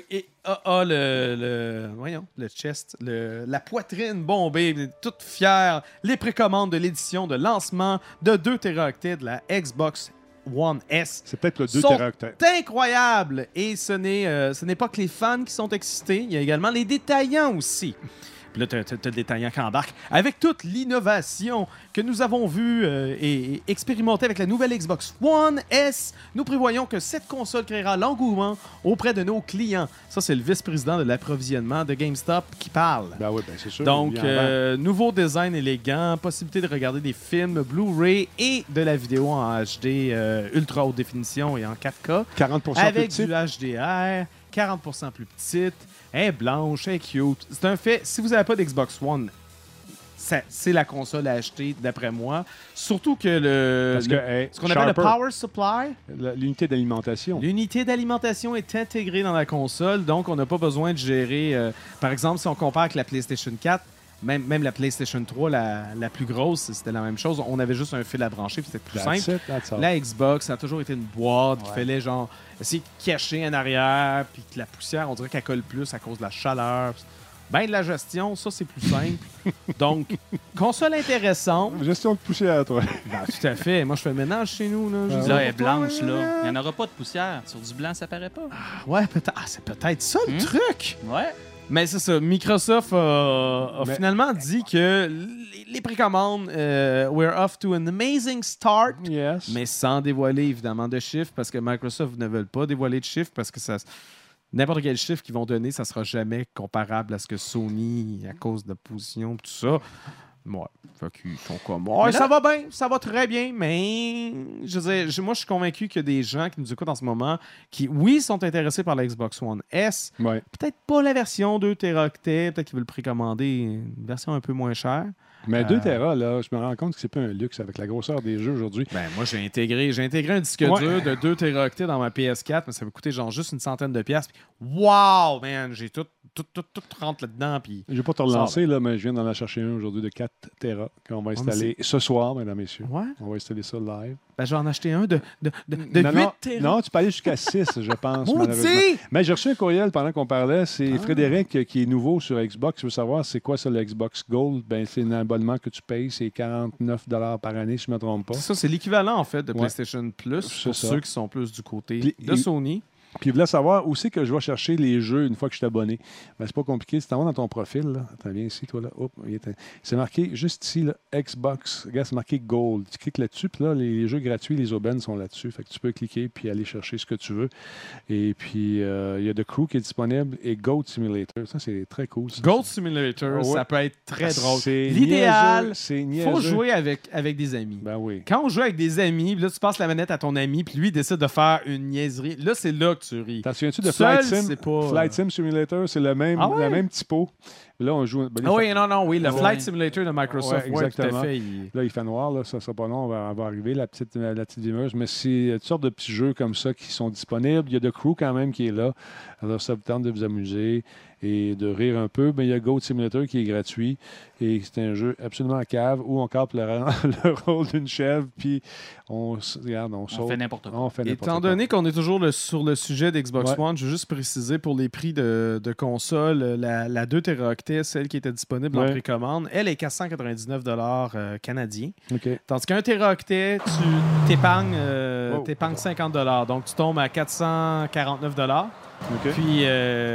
le chest, la poitrine bombée, toute fière. Les précommandes de l'édition de lancement de 2 téraoctets de la Xbox One S. C'est peut-être le 2 téraoctets. C'est incroyable! Et ce n'est pas que les fans qui sont excités, il y a également les détaillants aussi. Puis là, tu as le détaillant qui embarque avec toute l'innovation que nous avons vue et expérimentée avec la nouvelle Xbox One S. Nous prévoyons que cette console créera l'engouement auprès de nos clients. Ça, c'est le vice-président de l'approvisionnement de GameStop qui parle. Ben oui, c'est sûr. Donc, nouveau design élégant, possibilité de regarder des films Blu-ray et de la vidéo en HD ultra haute définition et en 4K. 40% avec plus petite. du HDR, 40% plus petite. Elle est blanche, elle est cute. C'est un fait. Si vous n'avez pas d'Xbox One, c'est la console à acheter, d'après moi. Surtout que ce qu'on appelle le Power Supply. L'unité d'alimentation. L'unité d'alimentation est intégrée dans la console, donc on n'a pas besoin de gérer... par exemple, si on compare avec la PlayStation 4, même la PlayStation 3, la plus grosse, c'était la même chose. On avait juste un fil à brancher, puis c'était plus simple. La Xbox, ça a toujours été une boîte qu'il fallait genre essayer de cacher en arrière, puis que la poussière, on dirait qu'elle colle plus à cause de la chaleur. Ben de la gestion, ça c'est plus simple. Donc, console intéressante. Gestion de poussière, toi. Ben, tout à fait. Moi, je fais le ménage chez nous. Là, elle est blanche, là. Il n'y en aura pas de poussière. Sur du blanc, ça paraît pas. Ouais, peut-être. C'est peut-être ça le truc. Ouais. Mais c'est ça, Microsoft a finalement dit que les précommandes, we're off to an amazing start, mais sans dévoiler évidemment de chiffres, parce que Microsoft ne veut pas dévoiler de chiffres, parce que n'importe quel chiffre qu'ils vont donner, ça sera jamais comparable à ce que Sony, à cause de position, tout ça. Ouais, fait qu'ils sont comme... Ouais, ça va bien, ça va très bien, mais je veux dire, moi, je suis convaincu qu'il y a des gens qui nous écoutent en ce moment qui, oui, sont intéressés par la Xbox One S. Ouais. Peut-être pas la version 2 téraoctets, peut-être qu'ils veulent précommander une version un peu moins chère. Mais 2 Tera, là, je me rends compte que c'est pas un luxe avec la grosseur des jeux aujourd'hui. Ben, moi, j'ai intégré un disque dur de 2 Teraoctets dans ma PS4, mais ça m'a coûté genre juste une centaine de piastres. Wow, man! J'ai tout rentre là-dedans. Puis je vais pas te relancer, là, mais je viens d'en aller chercher un aujourd'hui de 4 Tera qu'on va installer ce soir, mesdames et messieurs. Ouais. On va installer ça live. Ben, je vais en acheter un de 8 Tera. Non, tu peux aller jusqu'à 6, je pense, malheureusement. Mais j'ai reçu un courriel pendant qu'on parlait. C'est Frédéric qui est nouveau sur Xbox. Il veut savoir c'est quoi ça, le Xbox Gold. Ben, c'est un abonnement que tu payes. C'est 49 $ par année, si je ne me trompe pas. Ça, c'est l'équivalent, en fait, de PlayStation Plus pour ceux qui sont plus du côté de Sony. Puis il voulait savoir où c'est que je vais chercher les jeux une fois que je suis abonné. Ben, c'est pas compliqué. Si tu t'en vas dans ton profil, là. Attends, viens ici, toi, là. C'est marqué juste ici, là, Xbox. Regarde, c'est marqué Gold. Tu cliques là-dessus, puis là, les jeux gratuits, les aubaines sont là-dessus. Fait que tu peux cliquer puis aller chercher ce que tu veux. Et puis, il y a The Crew qui est disponible et Goat Simulator. Ça, c'est très cool. Goat Simulator, ça peut être très drôle. L'idéal, il faut jouer avec des amis. Ben oui. Quand on joue avec des amis, là, tu passes la manette à ton ami, puis lui, il décide de faire une niaiserie. Là, c'est là que tu ris. T'en souviens-tu de Flight Sim Simulator? C'est le même, la même typo. Là, on joue... le Flight Simulator de Microsoft. Ouais, exactement. Tout à fait. Là, il fait noir. Là, ça ne sera pas long. On va arriver, la petite vimeuse. Mais c'est toutes sortes de petits jeux comme ça qui sont disponibles. Il y a The Crew quand même qui est là. Alors, ça vous tente de vous amuser et de rire un peu. Mais il y a Goat Simulator qui est gratuit. Et c'est un jeu absolument à cave où on capte le rôle d'une chèvre. Puis on saute. On fait n'importe quoi. Étant donné qu'on est toujours sur le sujet d'Xbox One, je veux juste préciser pour les prix de console, la 2 Teraoctets, celle qui était disponible en précommande, elle est 499 $ canadiens. Okay. Tandis qu'un Teraoctet, tu t'épargnes 50 $. Donc, tu tombes à 449 $. Okay. Puis,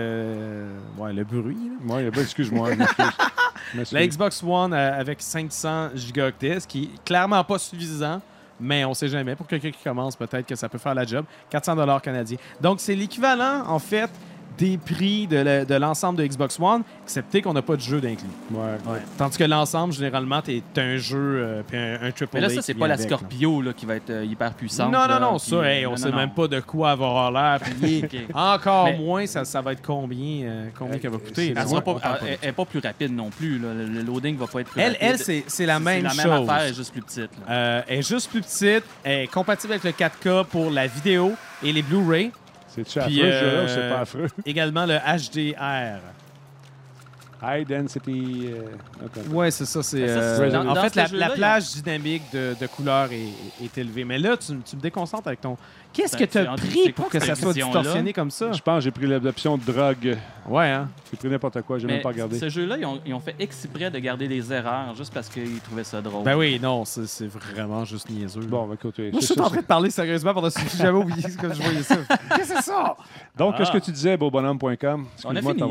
le bruit. Excuse-moi. La Xbox One avec 500 gigaoctets, ce qui est clairement pas suffisant, mais on sait jamais. Pour quelqu'un qui commence, peut-être que ça peut faire la job. 400 $ canadiens. Donc, c'est l'équivalent, en fait, des prix de l'ensemble de Xbox One, excepté qu'on n'a pas de jeu d'inclus. Ouais. Tandis que l'ensemble, généralement, t'es un jeu puis un AAA. Mais là, ça, c'est pas la Scorpio là, qui va être hyper puissante. Non, ça, on sait même pas de quoi avoir l'air. Encore moins, ça va être combien qu'elle va coûter. Elle n'est pas plus rapide non plus. Là. Le loading va pas être plus rapide. Elle, c'est la même chose. C'est la même affaire, elle est juste plus petite. Elle est juste plus petite. Elle est compatible avec le 4K pour la vidéo et les Blu-ray. C'est-tu affreux, ce jeu-là, ou c'est pas affreux? Également le HDR. High Density... Oui, c'est ça. En fait, la plage dynamique de couleurs est élevée. Mais là, tu me déconcentres avec ton... Qu'est-ce que tu as pris pour que ça soit distorsionné comme ça? Je pense que j'ai pris l'option drogue. Ouais, hein? J'ai pris n'importe quoi, j'ai même pas regardé. Ce jeu-là, ils ont fait exprès de garder des erreurs juste parce qu'ils trouvaient ça drôle. Ben oui, non, c'est vraiment juste niaiseux. Bon, écoute... Moi, je suis en train de parler sérieusement pendant ce sujet. J'avais oublié que je voyais ça. Qu'est-ce que c'est ça? Donc, qu'est-ce que tu disais, beaubonhomme.com? On a fini.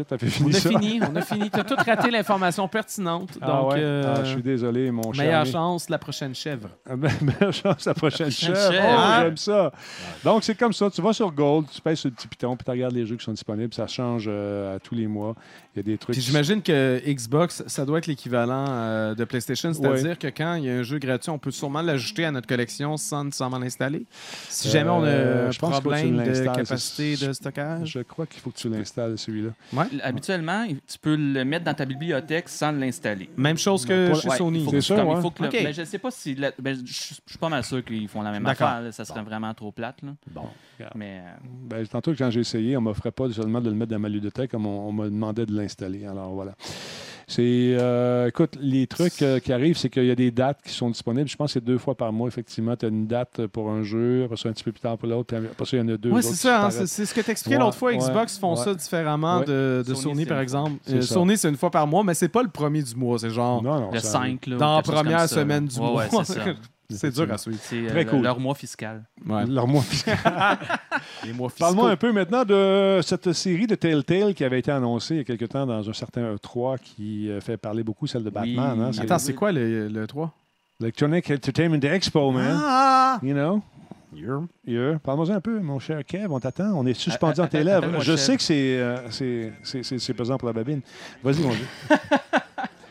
On a fini. Tu as tout raté l'information pertinente. Donc, je suis désolé, mon cher. Meilleure chance la prochaine chèvre. Meilleure chance la prochaine chèvre. J'aime ça. Donc, c'est comme ça. Tu vas sur Gold, tu pèses sur le petit piton, puis tu regardes les jeux qui sont disponibles. Ça change à tous les mois. Il y a des trucs. Puis j'imagine que Xbox, ça doit être l'équivalent de PlayStation. C'est-à-dire que quand il y a un jeu gratuit, on peut sûrement l'ajouter à notre collection sans nécessairement l'installer. Si jamais on a un problème de capacité de stockage. Je crois qu'il faut que tu l'installes, celui-là. Ouais. Habituellement, tu peux le mettre dans ta bibliothèque sans l'installer. Même chose que chez Sony. C'est ça, il faut que mais je ne sais pas si... je suis pas mal sûr qu'ils font la même affaire. Là, ça serait vraiment trop plate. Là. Bon. Mais, tantôt, quand j'ai essayé, on ne m'offrait pas seulement de le mettre dans ma ludothèque, comme on me demandait de l'installer. Alors, voilà. Écoute, les trucs qui arrivent, c'est qu'il y a des dates qui sont disponibles. Je pense que c'est 2 fois par mois, effectivement. Tu as une date pour un jeu, après ça, un petit peu plus tard pour l'autre. Après ça, il y en a 2 autres. Oui, c'est ça. C'est ce que tu expliquais l'autre fois. Xbox font ça différemment de Sony, par exemple. Sony, c'est 1 fois par mois, mais c'est pas le premier du mois. C'est genre le 5. Là, dans la première semaine du mois. C'est ça. C'est dur à suivre. C'est très cool. Leur mois fiscal. Ouais. Leur mois fiscal. Les mois fiscaux. Parle-moi un peu maintenant de cette série de Telltale qui avait été annoncée il y a quelque temps dans un certain E3 qui fait parler beaucoup, celle de Batman. Oui. Attends, c'est quoi le 3? Electronic Entertainment Expo, man. You know? Yeah. Parle-moi un peu, mon cher Kev, on t'attend. On est suspendu entre tes lèvres. Je sais que c'est pesant pour la babine. Vas-y, mon Dieu.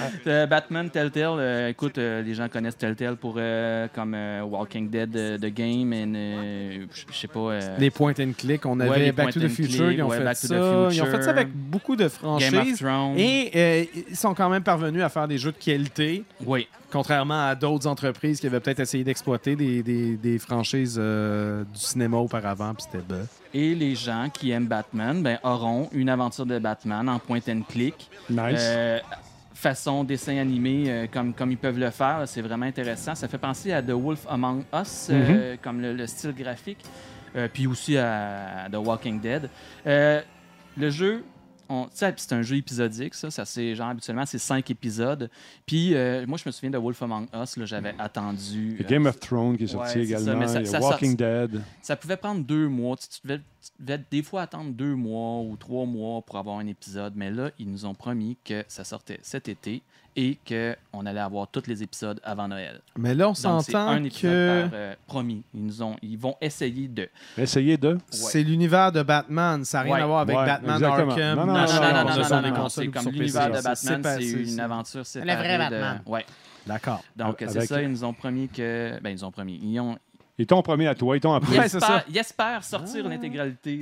Batman Telltale, écoute, les gens connaissent Telltale pour comme Walking Dead The Game et je sais pas. Les point and click, on avait Back to the Future, ils ont fait ça. Ils ont fait ça avec beaucoup de franchises. Game of Thrones. Et ils sont quand même parvenus à faire des jeux de qualité. Oui. Contrairement à d'autres entreprises qui avaient peut-être essayé d'exploiter des franchises du cinéma auparavant, puis c'était bas. Et les gens qui aiment Batman auront une aventure de Batman en point and click. Nice. Façon dessin animé comme ils peuvent le faire. C'est vraiment intéressant. Ça fait penser à The Wolf Among Us, comme le style graphique. Puis aussi à The Walking Dead. Le jeu... c'est un jeu épisodique, ça c'est genre habituellement c'est 5 épisodes. Puis moi je me souviens de Wolf Among Us, là, j'avais attendu. Game of Thrones qui est sorti également, il y a Walking Dead. Ça pouvait prendre 2 mois. Tu devais des fois attendre 2 mois ou 3 mois pour avoir un épisode, mais là ils nous ont promis que ça sortait cet été et qu'on allait avoir tous les épisodes avant Noël. Mais là, on s'entend c'est un épisode par promis. Ils vont essayer de... Essayer de? C'est l'univers de Batman. Ça n'a rien à voir avec Batman Arkham. Non. C'est comme l'univers de Batman, c'est une aventure séparée. Le vrai Batman. Ouais. D'accord. Donc, c'est ça. Ils nous ont promis que... ils nous ont promis. Ils t'ont promis à toi, ils t'ont appris. Ils espèrent sortir l'intégralité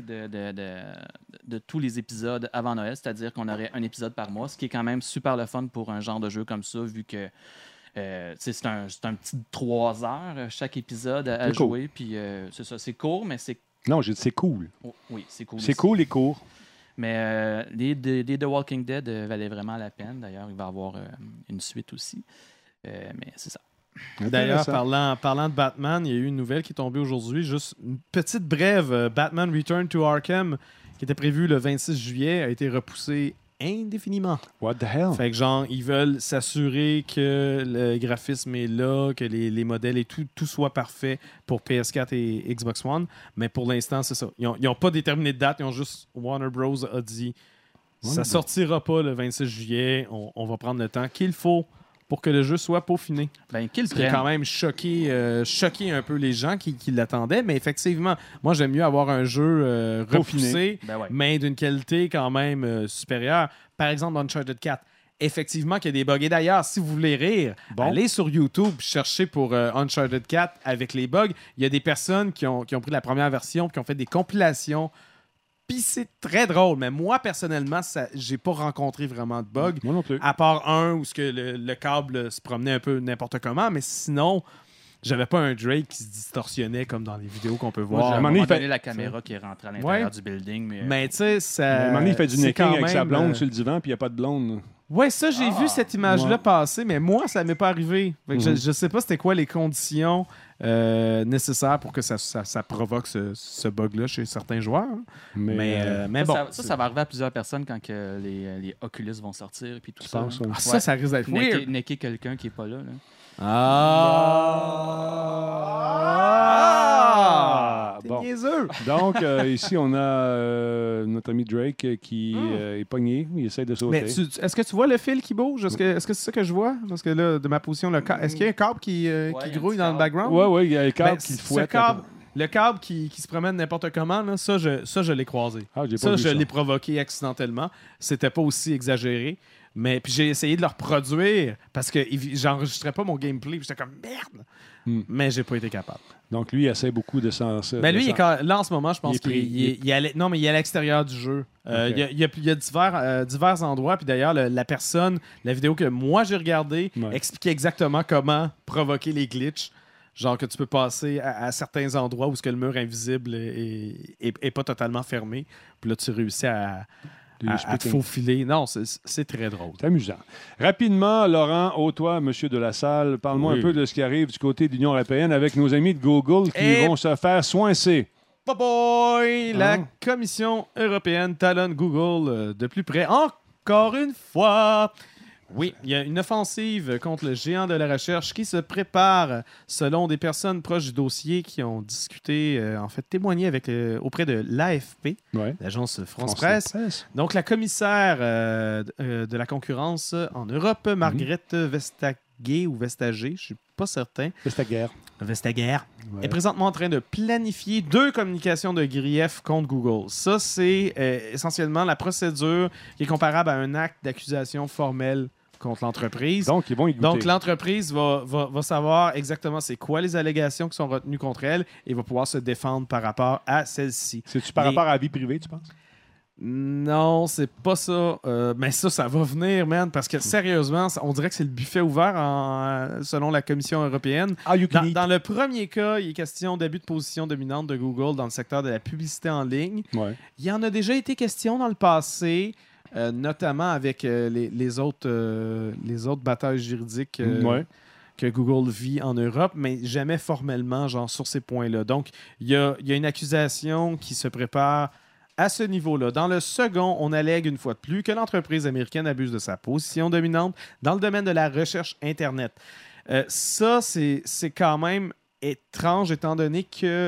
de tous les épisodes avant Noël, c'est-à-dire qu'on aurait un épisode par mois, ce qui est quand même super le fun pour un genre de jeu comme ça, vu que c'est un petit 3 heures chaque épisode à jouer. Puis c'est ça, c'est court, mais c'est... Non, j'ai dit c'est cool. Oh, oui, c'est cool. C'est cool et court. Mais les The Walking Dead valaient vraiment la peine. D'ailleurs, il va y avoir une suite aussi. Mais c'est ça. D'ailleurs, parlant de Batman, il y a eu une nouvelle qui est tombée aujourd'hui. Juste une petite brève. Batman Return to Arkham, qui était prévu le 26 juillet, a été repoussé indéfiniment. What the hell? Fait que genre, ils veulent s'assurer que le graphisme est là, que les modèles et tout soit parfait pour PS4 et Xbox One. Mais pour l'instant, c'est ça. Ils n'ont pas déterminé de date. Ils ont juste... Warner Bros. A dit ça sortira pas le 26 juillet. On va prendre le temps qu'il faut pour que le jeu soit peaufiné. Ce qui a quand même choqué un peu les gens qui l'attendaient. Mais effectivement, moi, j'aime mieux avoir un jeu repoussé, mais d'une qualité quand même supérieure. Par exemple, Uncharted 4. Effectivement, qu'il y a des bugs. Et d'ailleurs, si vous voulez rire, allez sur YouTube, cherchez pour Uncharted 4 avec les bugs. Il y a des personnes qui ont pris la première version, qui ont fait des compilations. Puis c'est très drôle, mais moi, personnellement, j'ai pas rencontré vraiment de bugs. Moi non plus. À part un où le câble se promenait un peu n'importe comment, mais sinon, j'avais pas un Drake qui se distorsionnait comme dans les vidéos qu'on peut voir. À un moment donné, la caméra qui est rentrée à l'intérieur du building. Mais tu sais, ça... À un moment donné, il fait du necking avec sa blonde sur le divan, puis il n'y a pas de blonde. Ouais, ça, j'ai vu cette image-là passer, mais moi, ça m'est pas arrivé. Fait que je sais pas c'était quoi les conditions nécessaires pour que ça provoque ce bug-là chez certains joueurs. Mais bon. Ça va arriver à plusieurs personnes quand que les Oculus vont sortir et tout ça. Ça risque d'être weird. Necker quelqu'un qui est pas là. Bon. Donc, ici, on a notre ami Drake qui est pogné. Il essaie de sauter. Mais est-ce que tu vois le fil qui bouge? Est-ce que c'est ça que je vois? Parce que là, de ma position, est-ce qu'il y a un câble qui grouille dans le background? Oui, il y a un câble qui fouette. Le câble qui se promène n'importe comment, là, ça, je l'ai croisé. Je l'ai provoqué accidentellement. C'était pas aussi exagéré. Mais puis j'ai essayé de le reproduire parce que j'enregistrais pas mon gameplay. J'étais comme merde. Mais j'ai pas été capable. Donc lui, il essaie beaucoup de s'en... Mais lui, là en ce moment, je pense qu'il est à l'extérieur du jeu. Il y a divers endroits. Puis d'ailleurs, la vidéo que moi j'ai regardée expliquait exactement comment provoquer les glitches. Genre que tu peux passer à certains endroits où le mur invisible est pas totalement fermé. Puis là, tu réussis à te faufiler. Non, c'est très drôle. C'est amusant. Rapidement, Laurent, toi, monsieur de la salle, parle-moi un peu de ce qui arrive du côté de l'Union européenne avec nos amis de Google qui vont se faire soincer. La Commission européenne talonne Google de plus près encore une fois. Oui, il y a une offensive contre le géant de la recherche qui se prépare selon des personnes proches du dossier qui ont discuté, témoigné auprès de l'AFP, l'agence France Presse. Donc, la commissaire de la concurrence en Europe, Margrethe Vestager ou Vestager, je ne suis pas certain. Vestager est présentement en train de planifier 2 communications de grief contre Google. Ça, c'est essentiellement la procédure qui est comparable à un acte d'accusation formelle contre l'entreprise. Donc, ils vont y goûter. Donc, l'entreprise va savoir exactement c'est quoi les allégations qui sont retenues contre elle et va pouvoir se défendre par rapport à celle-ci. C'est-tu par rapport à la vie privée, tu penses? Non, c'est pas ça. Mais ça va venir, man, parce que sérieusement, on dirait que c'est le buffet ouvert selon la Commission européenne. Dans le premier cas, il est question d'abus de position dominante de Google dans le secteur de la publicité en ligne. Ouais. Il y en a déjà été question dans le passé, notamment avec les autres batailles juridiques que Google vit en Europe, mais jamais formellement, genre sur ces points-là. Donc, il y a une accusation qui se prépare à ce niveau-là. Dans le second, on allègue une fois de plus que l'entreprise américaine abuse de sa position dominante dans le domaine de la recherche Internet. Ça, c'est quand même étrange étant donné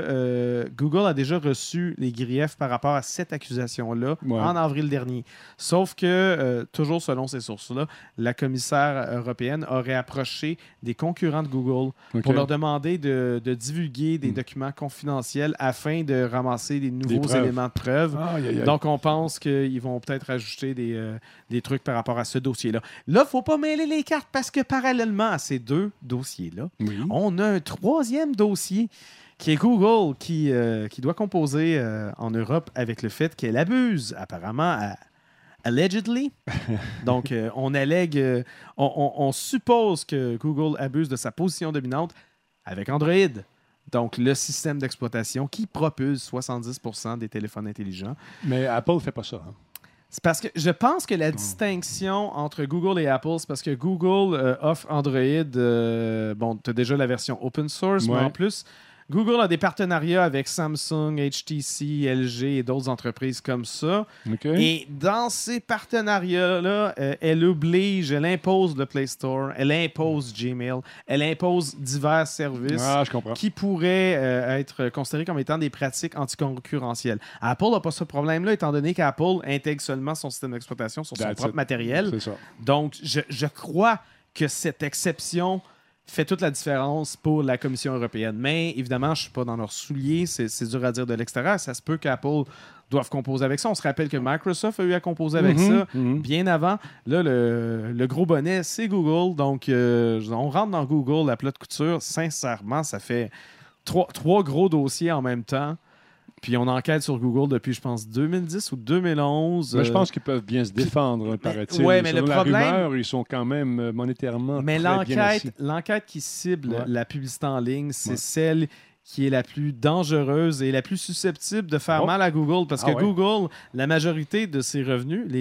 que Google a déjà reçu les griefs par rapport à cette accusation-là en avril dernier. Sauf que, toujours selon ces sources-là, la commissaire européenne aurait approché des concurrents de Google pour leur demander de divulguer des documents confidentiels afin de ramasser des nouveaux éléments de preuve. Donc, on pense qu'ils vont peut-être ajouter des trucs par rapport à ce dossier-là. Là, il ne faut pas mêler les cartes parce que parallèlement à ces deux dossiers-là, on a un troisième dossier qui est Google qui doit composer en Europe avec le fait qu'elle abuse apparemment allegedly. Donc, on allègue, on suppose que Google abuse de sa position dominante avec Android. Donc, le système d'exploitation qui propulse 70% des téléphones intelligents. Mais Apple ne fait pas ça. Hein? C'est parce que je pense que la distinction entre Google et Apple, c'est parce que Google offre Android. Tu as déjà la version open source, mais en plus, Google a des partenariats avec Samsung, HTC, LG et d'autres entreprises comme ça. Et dans ces partenariats-là, elle impose le Play Store, elle impose Gmail, elle impose divers services qui pourraient être considérés comme étant des pratiques anticoncurrentielles. Apple n'a pas ce problème-là, étant donné qu'Apple intègre seulement son système d'exploitation sur son propre matériel. Donc, je crois que cette exception fait toute la différence pour la Commission européenne. Mais évidemment, je ne suis pas dans leurs souliers. C'est dur à dire de l'extérieur. Ça se peut qu'Apple doive composer avec ça. On se rappelle que Microsoft a eu à composer avec ça bien avant. Là, le gros bonnet, c'est Google. Donc, on rentre dans Google à plat de couture. Sincèrement, ça fait trois gros dossiers en même temps. Puis on enquête sur Google depuis, je pense, 2010 ou 2011. Mais je pense qu'ils peuvent bien se défendre, paraît-il. Oui, mais le problème... La rumeur, ils sont quand même monétairement mais très bien assis. l'enquête qui cible la publicité en ligne, c'est celle qui est la plus dangereuse et la plus susceptible de faire mal à Google. Parce que Google, la majorité de ses revenus, les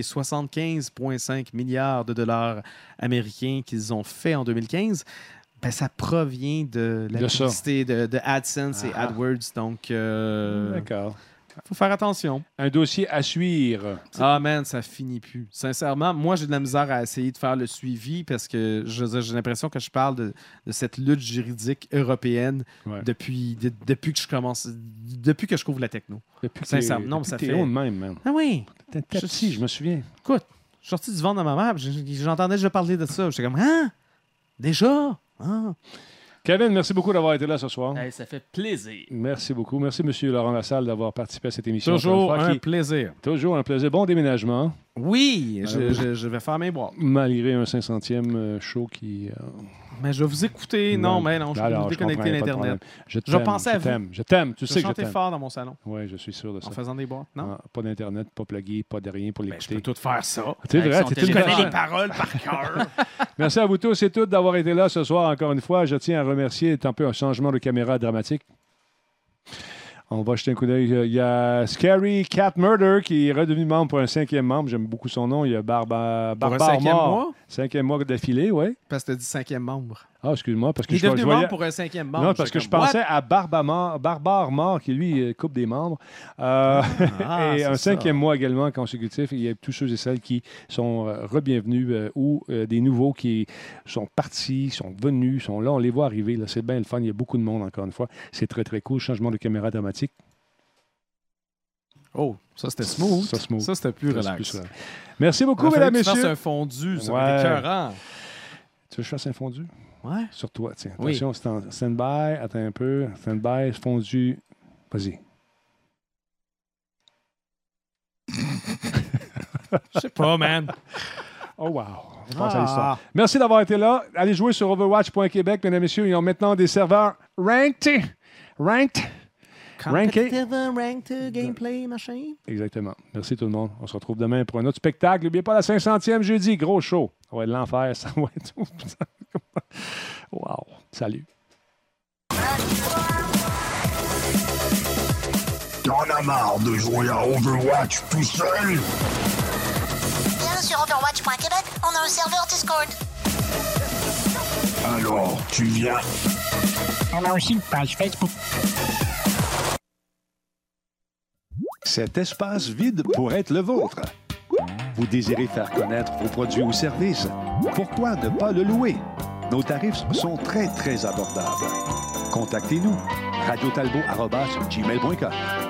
75,5 milliards de dollars américains qu'ils ont fait en 2015... ça provient de la publicité de AdSense et AdWords. Donc, d'accord. Faut faire attention. Un dossier à suivre. Ah, man, ça finit plus. Sincèrement, moi, j'ai de la misère à essayer de faire le suivi parce que j'ai l'impression que je parle de cette lutte juridique européenne depuis que je commence, depuis que je couvre la techno. Sincèrement, non, ça fait... haut de même, man. Ah oui. T'es petit, je me souviens. Écoute, je suis sorti du ventre de ma mère, j'entendais déjà parler de ça. J'étais comme, hein? Déjà? Ah. Kevin, merci beaucoup d'avoir été là ce soir. Hey, ça fait plaisir. Merci beaucoup. Merci, M. Laurent Lassalle, d'avoir participé à cette émission. Toujours un plaisir. Toujours un plaisir. Bon déménagement. Oui, je vais faire mes boîtes. Malgré un 500e show qui... Mais je vais vous écouter. Non, je vais déconnecter l'Internet. Je pensais à vous. Je t'aime. Tu sais que je chantais t'aime. fort dans mon salon. Oui, je suis sûr de ça. En faisant des boîtes, non? Pas d'Internet, pas plugué, pas de rien pour l'écouter. Je peux tout faire ça. C'est vrai, tu connais les paroles par cœur. Merci à vous tous et toutes d'avoir été là ce soir encore une fois. Je tiens à remercier un peu un changement de caméra dramatique. On va jeter un coup d'œil. Il y a Scary Cat Murder qui est redevenu membre pour un 5e membre. J'aime beaucoup son nom. Il y a Barbare Mort. 5e mois d'affilée, oui. Parce que tu as dit 5e membre. Ah, excuse-moi. Parce que il est devenu membre pour un 5e membre. Non, parce que je pensais à Barbare Mort, qui lui coupe des membres. Et un 5e mois également consécutif. Il y a tous ceux et celles qui sont re-bienvenus ou des nouveaux qui sont partis, sont venus, sont là. On les voit arriver. Là. C'est bien le fun. Il y a beaucoup de monde, encore une fois. C'est très, très cool. Changement de caméra dramatique. Oh, ça c'était smooth. Ça c'était plus relax. Merci beaucoup, mesdames et messieurs. Tu fasses un fondu, ça va être écœurant. Tu veux que je fasse un fondu? Ouais. Sur toi, tiens. Attention, stand-by, attends un peu. Stand-by, fondu. Vas-y. Je sais pas, man. Oh, wow. On passe à l'histoire. Merci d'avoir été là. Allez jouer sur Overwatch.Québec, mesdames et messieurs. Ils ont maintenant des serveurs ranked. Ranked gameplay, machin. Exactement. Merci tout le monde. On se retrouve demain pour un autre spectacle. N'oubliez pas la 500e jeudi. Gros show. Ça va être l'enfer. Ça va être... Wow. Salut. T'en as marre de jouer à Overwatch tout seul? Viens sur Overwatch.Québec, on a un serveur Discord. Alors, tu viens? On a aussi une page Facebook. Cet espace vide pourrait être le vôtre. Vous désirez faire connaître vos produits ou services? Pourquoi ne pas le louer? Nos tarifs sont très, très abordables. Contactez-nous. radiotalbot@gmail.com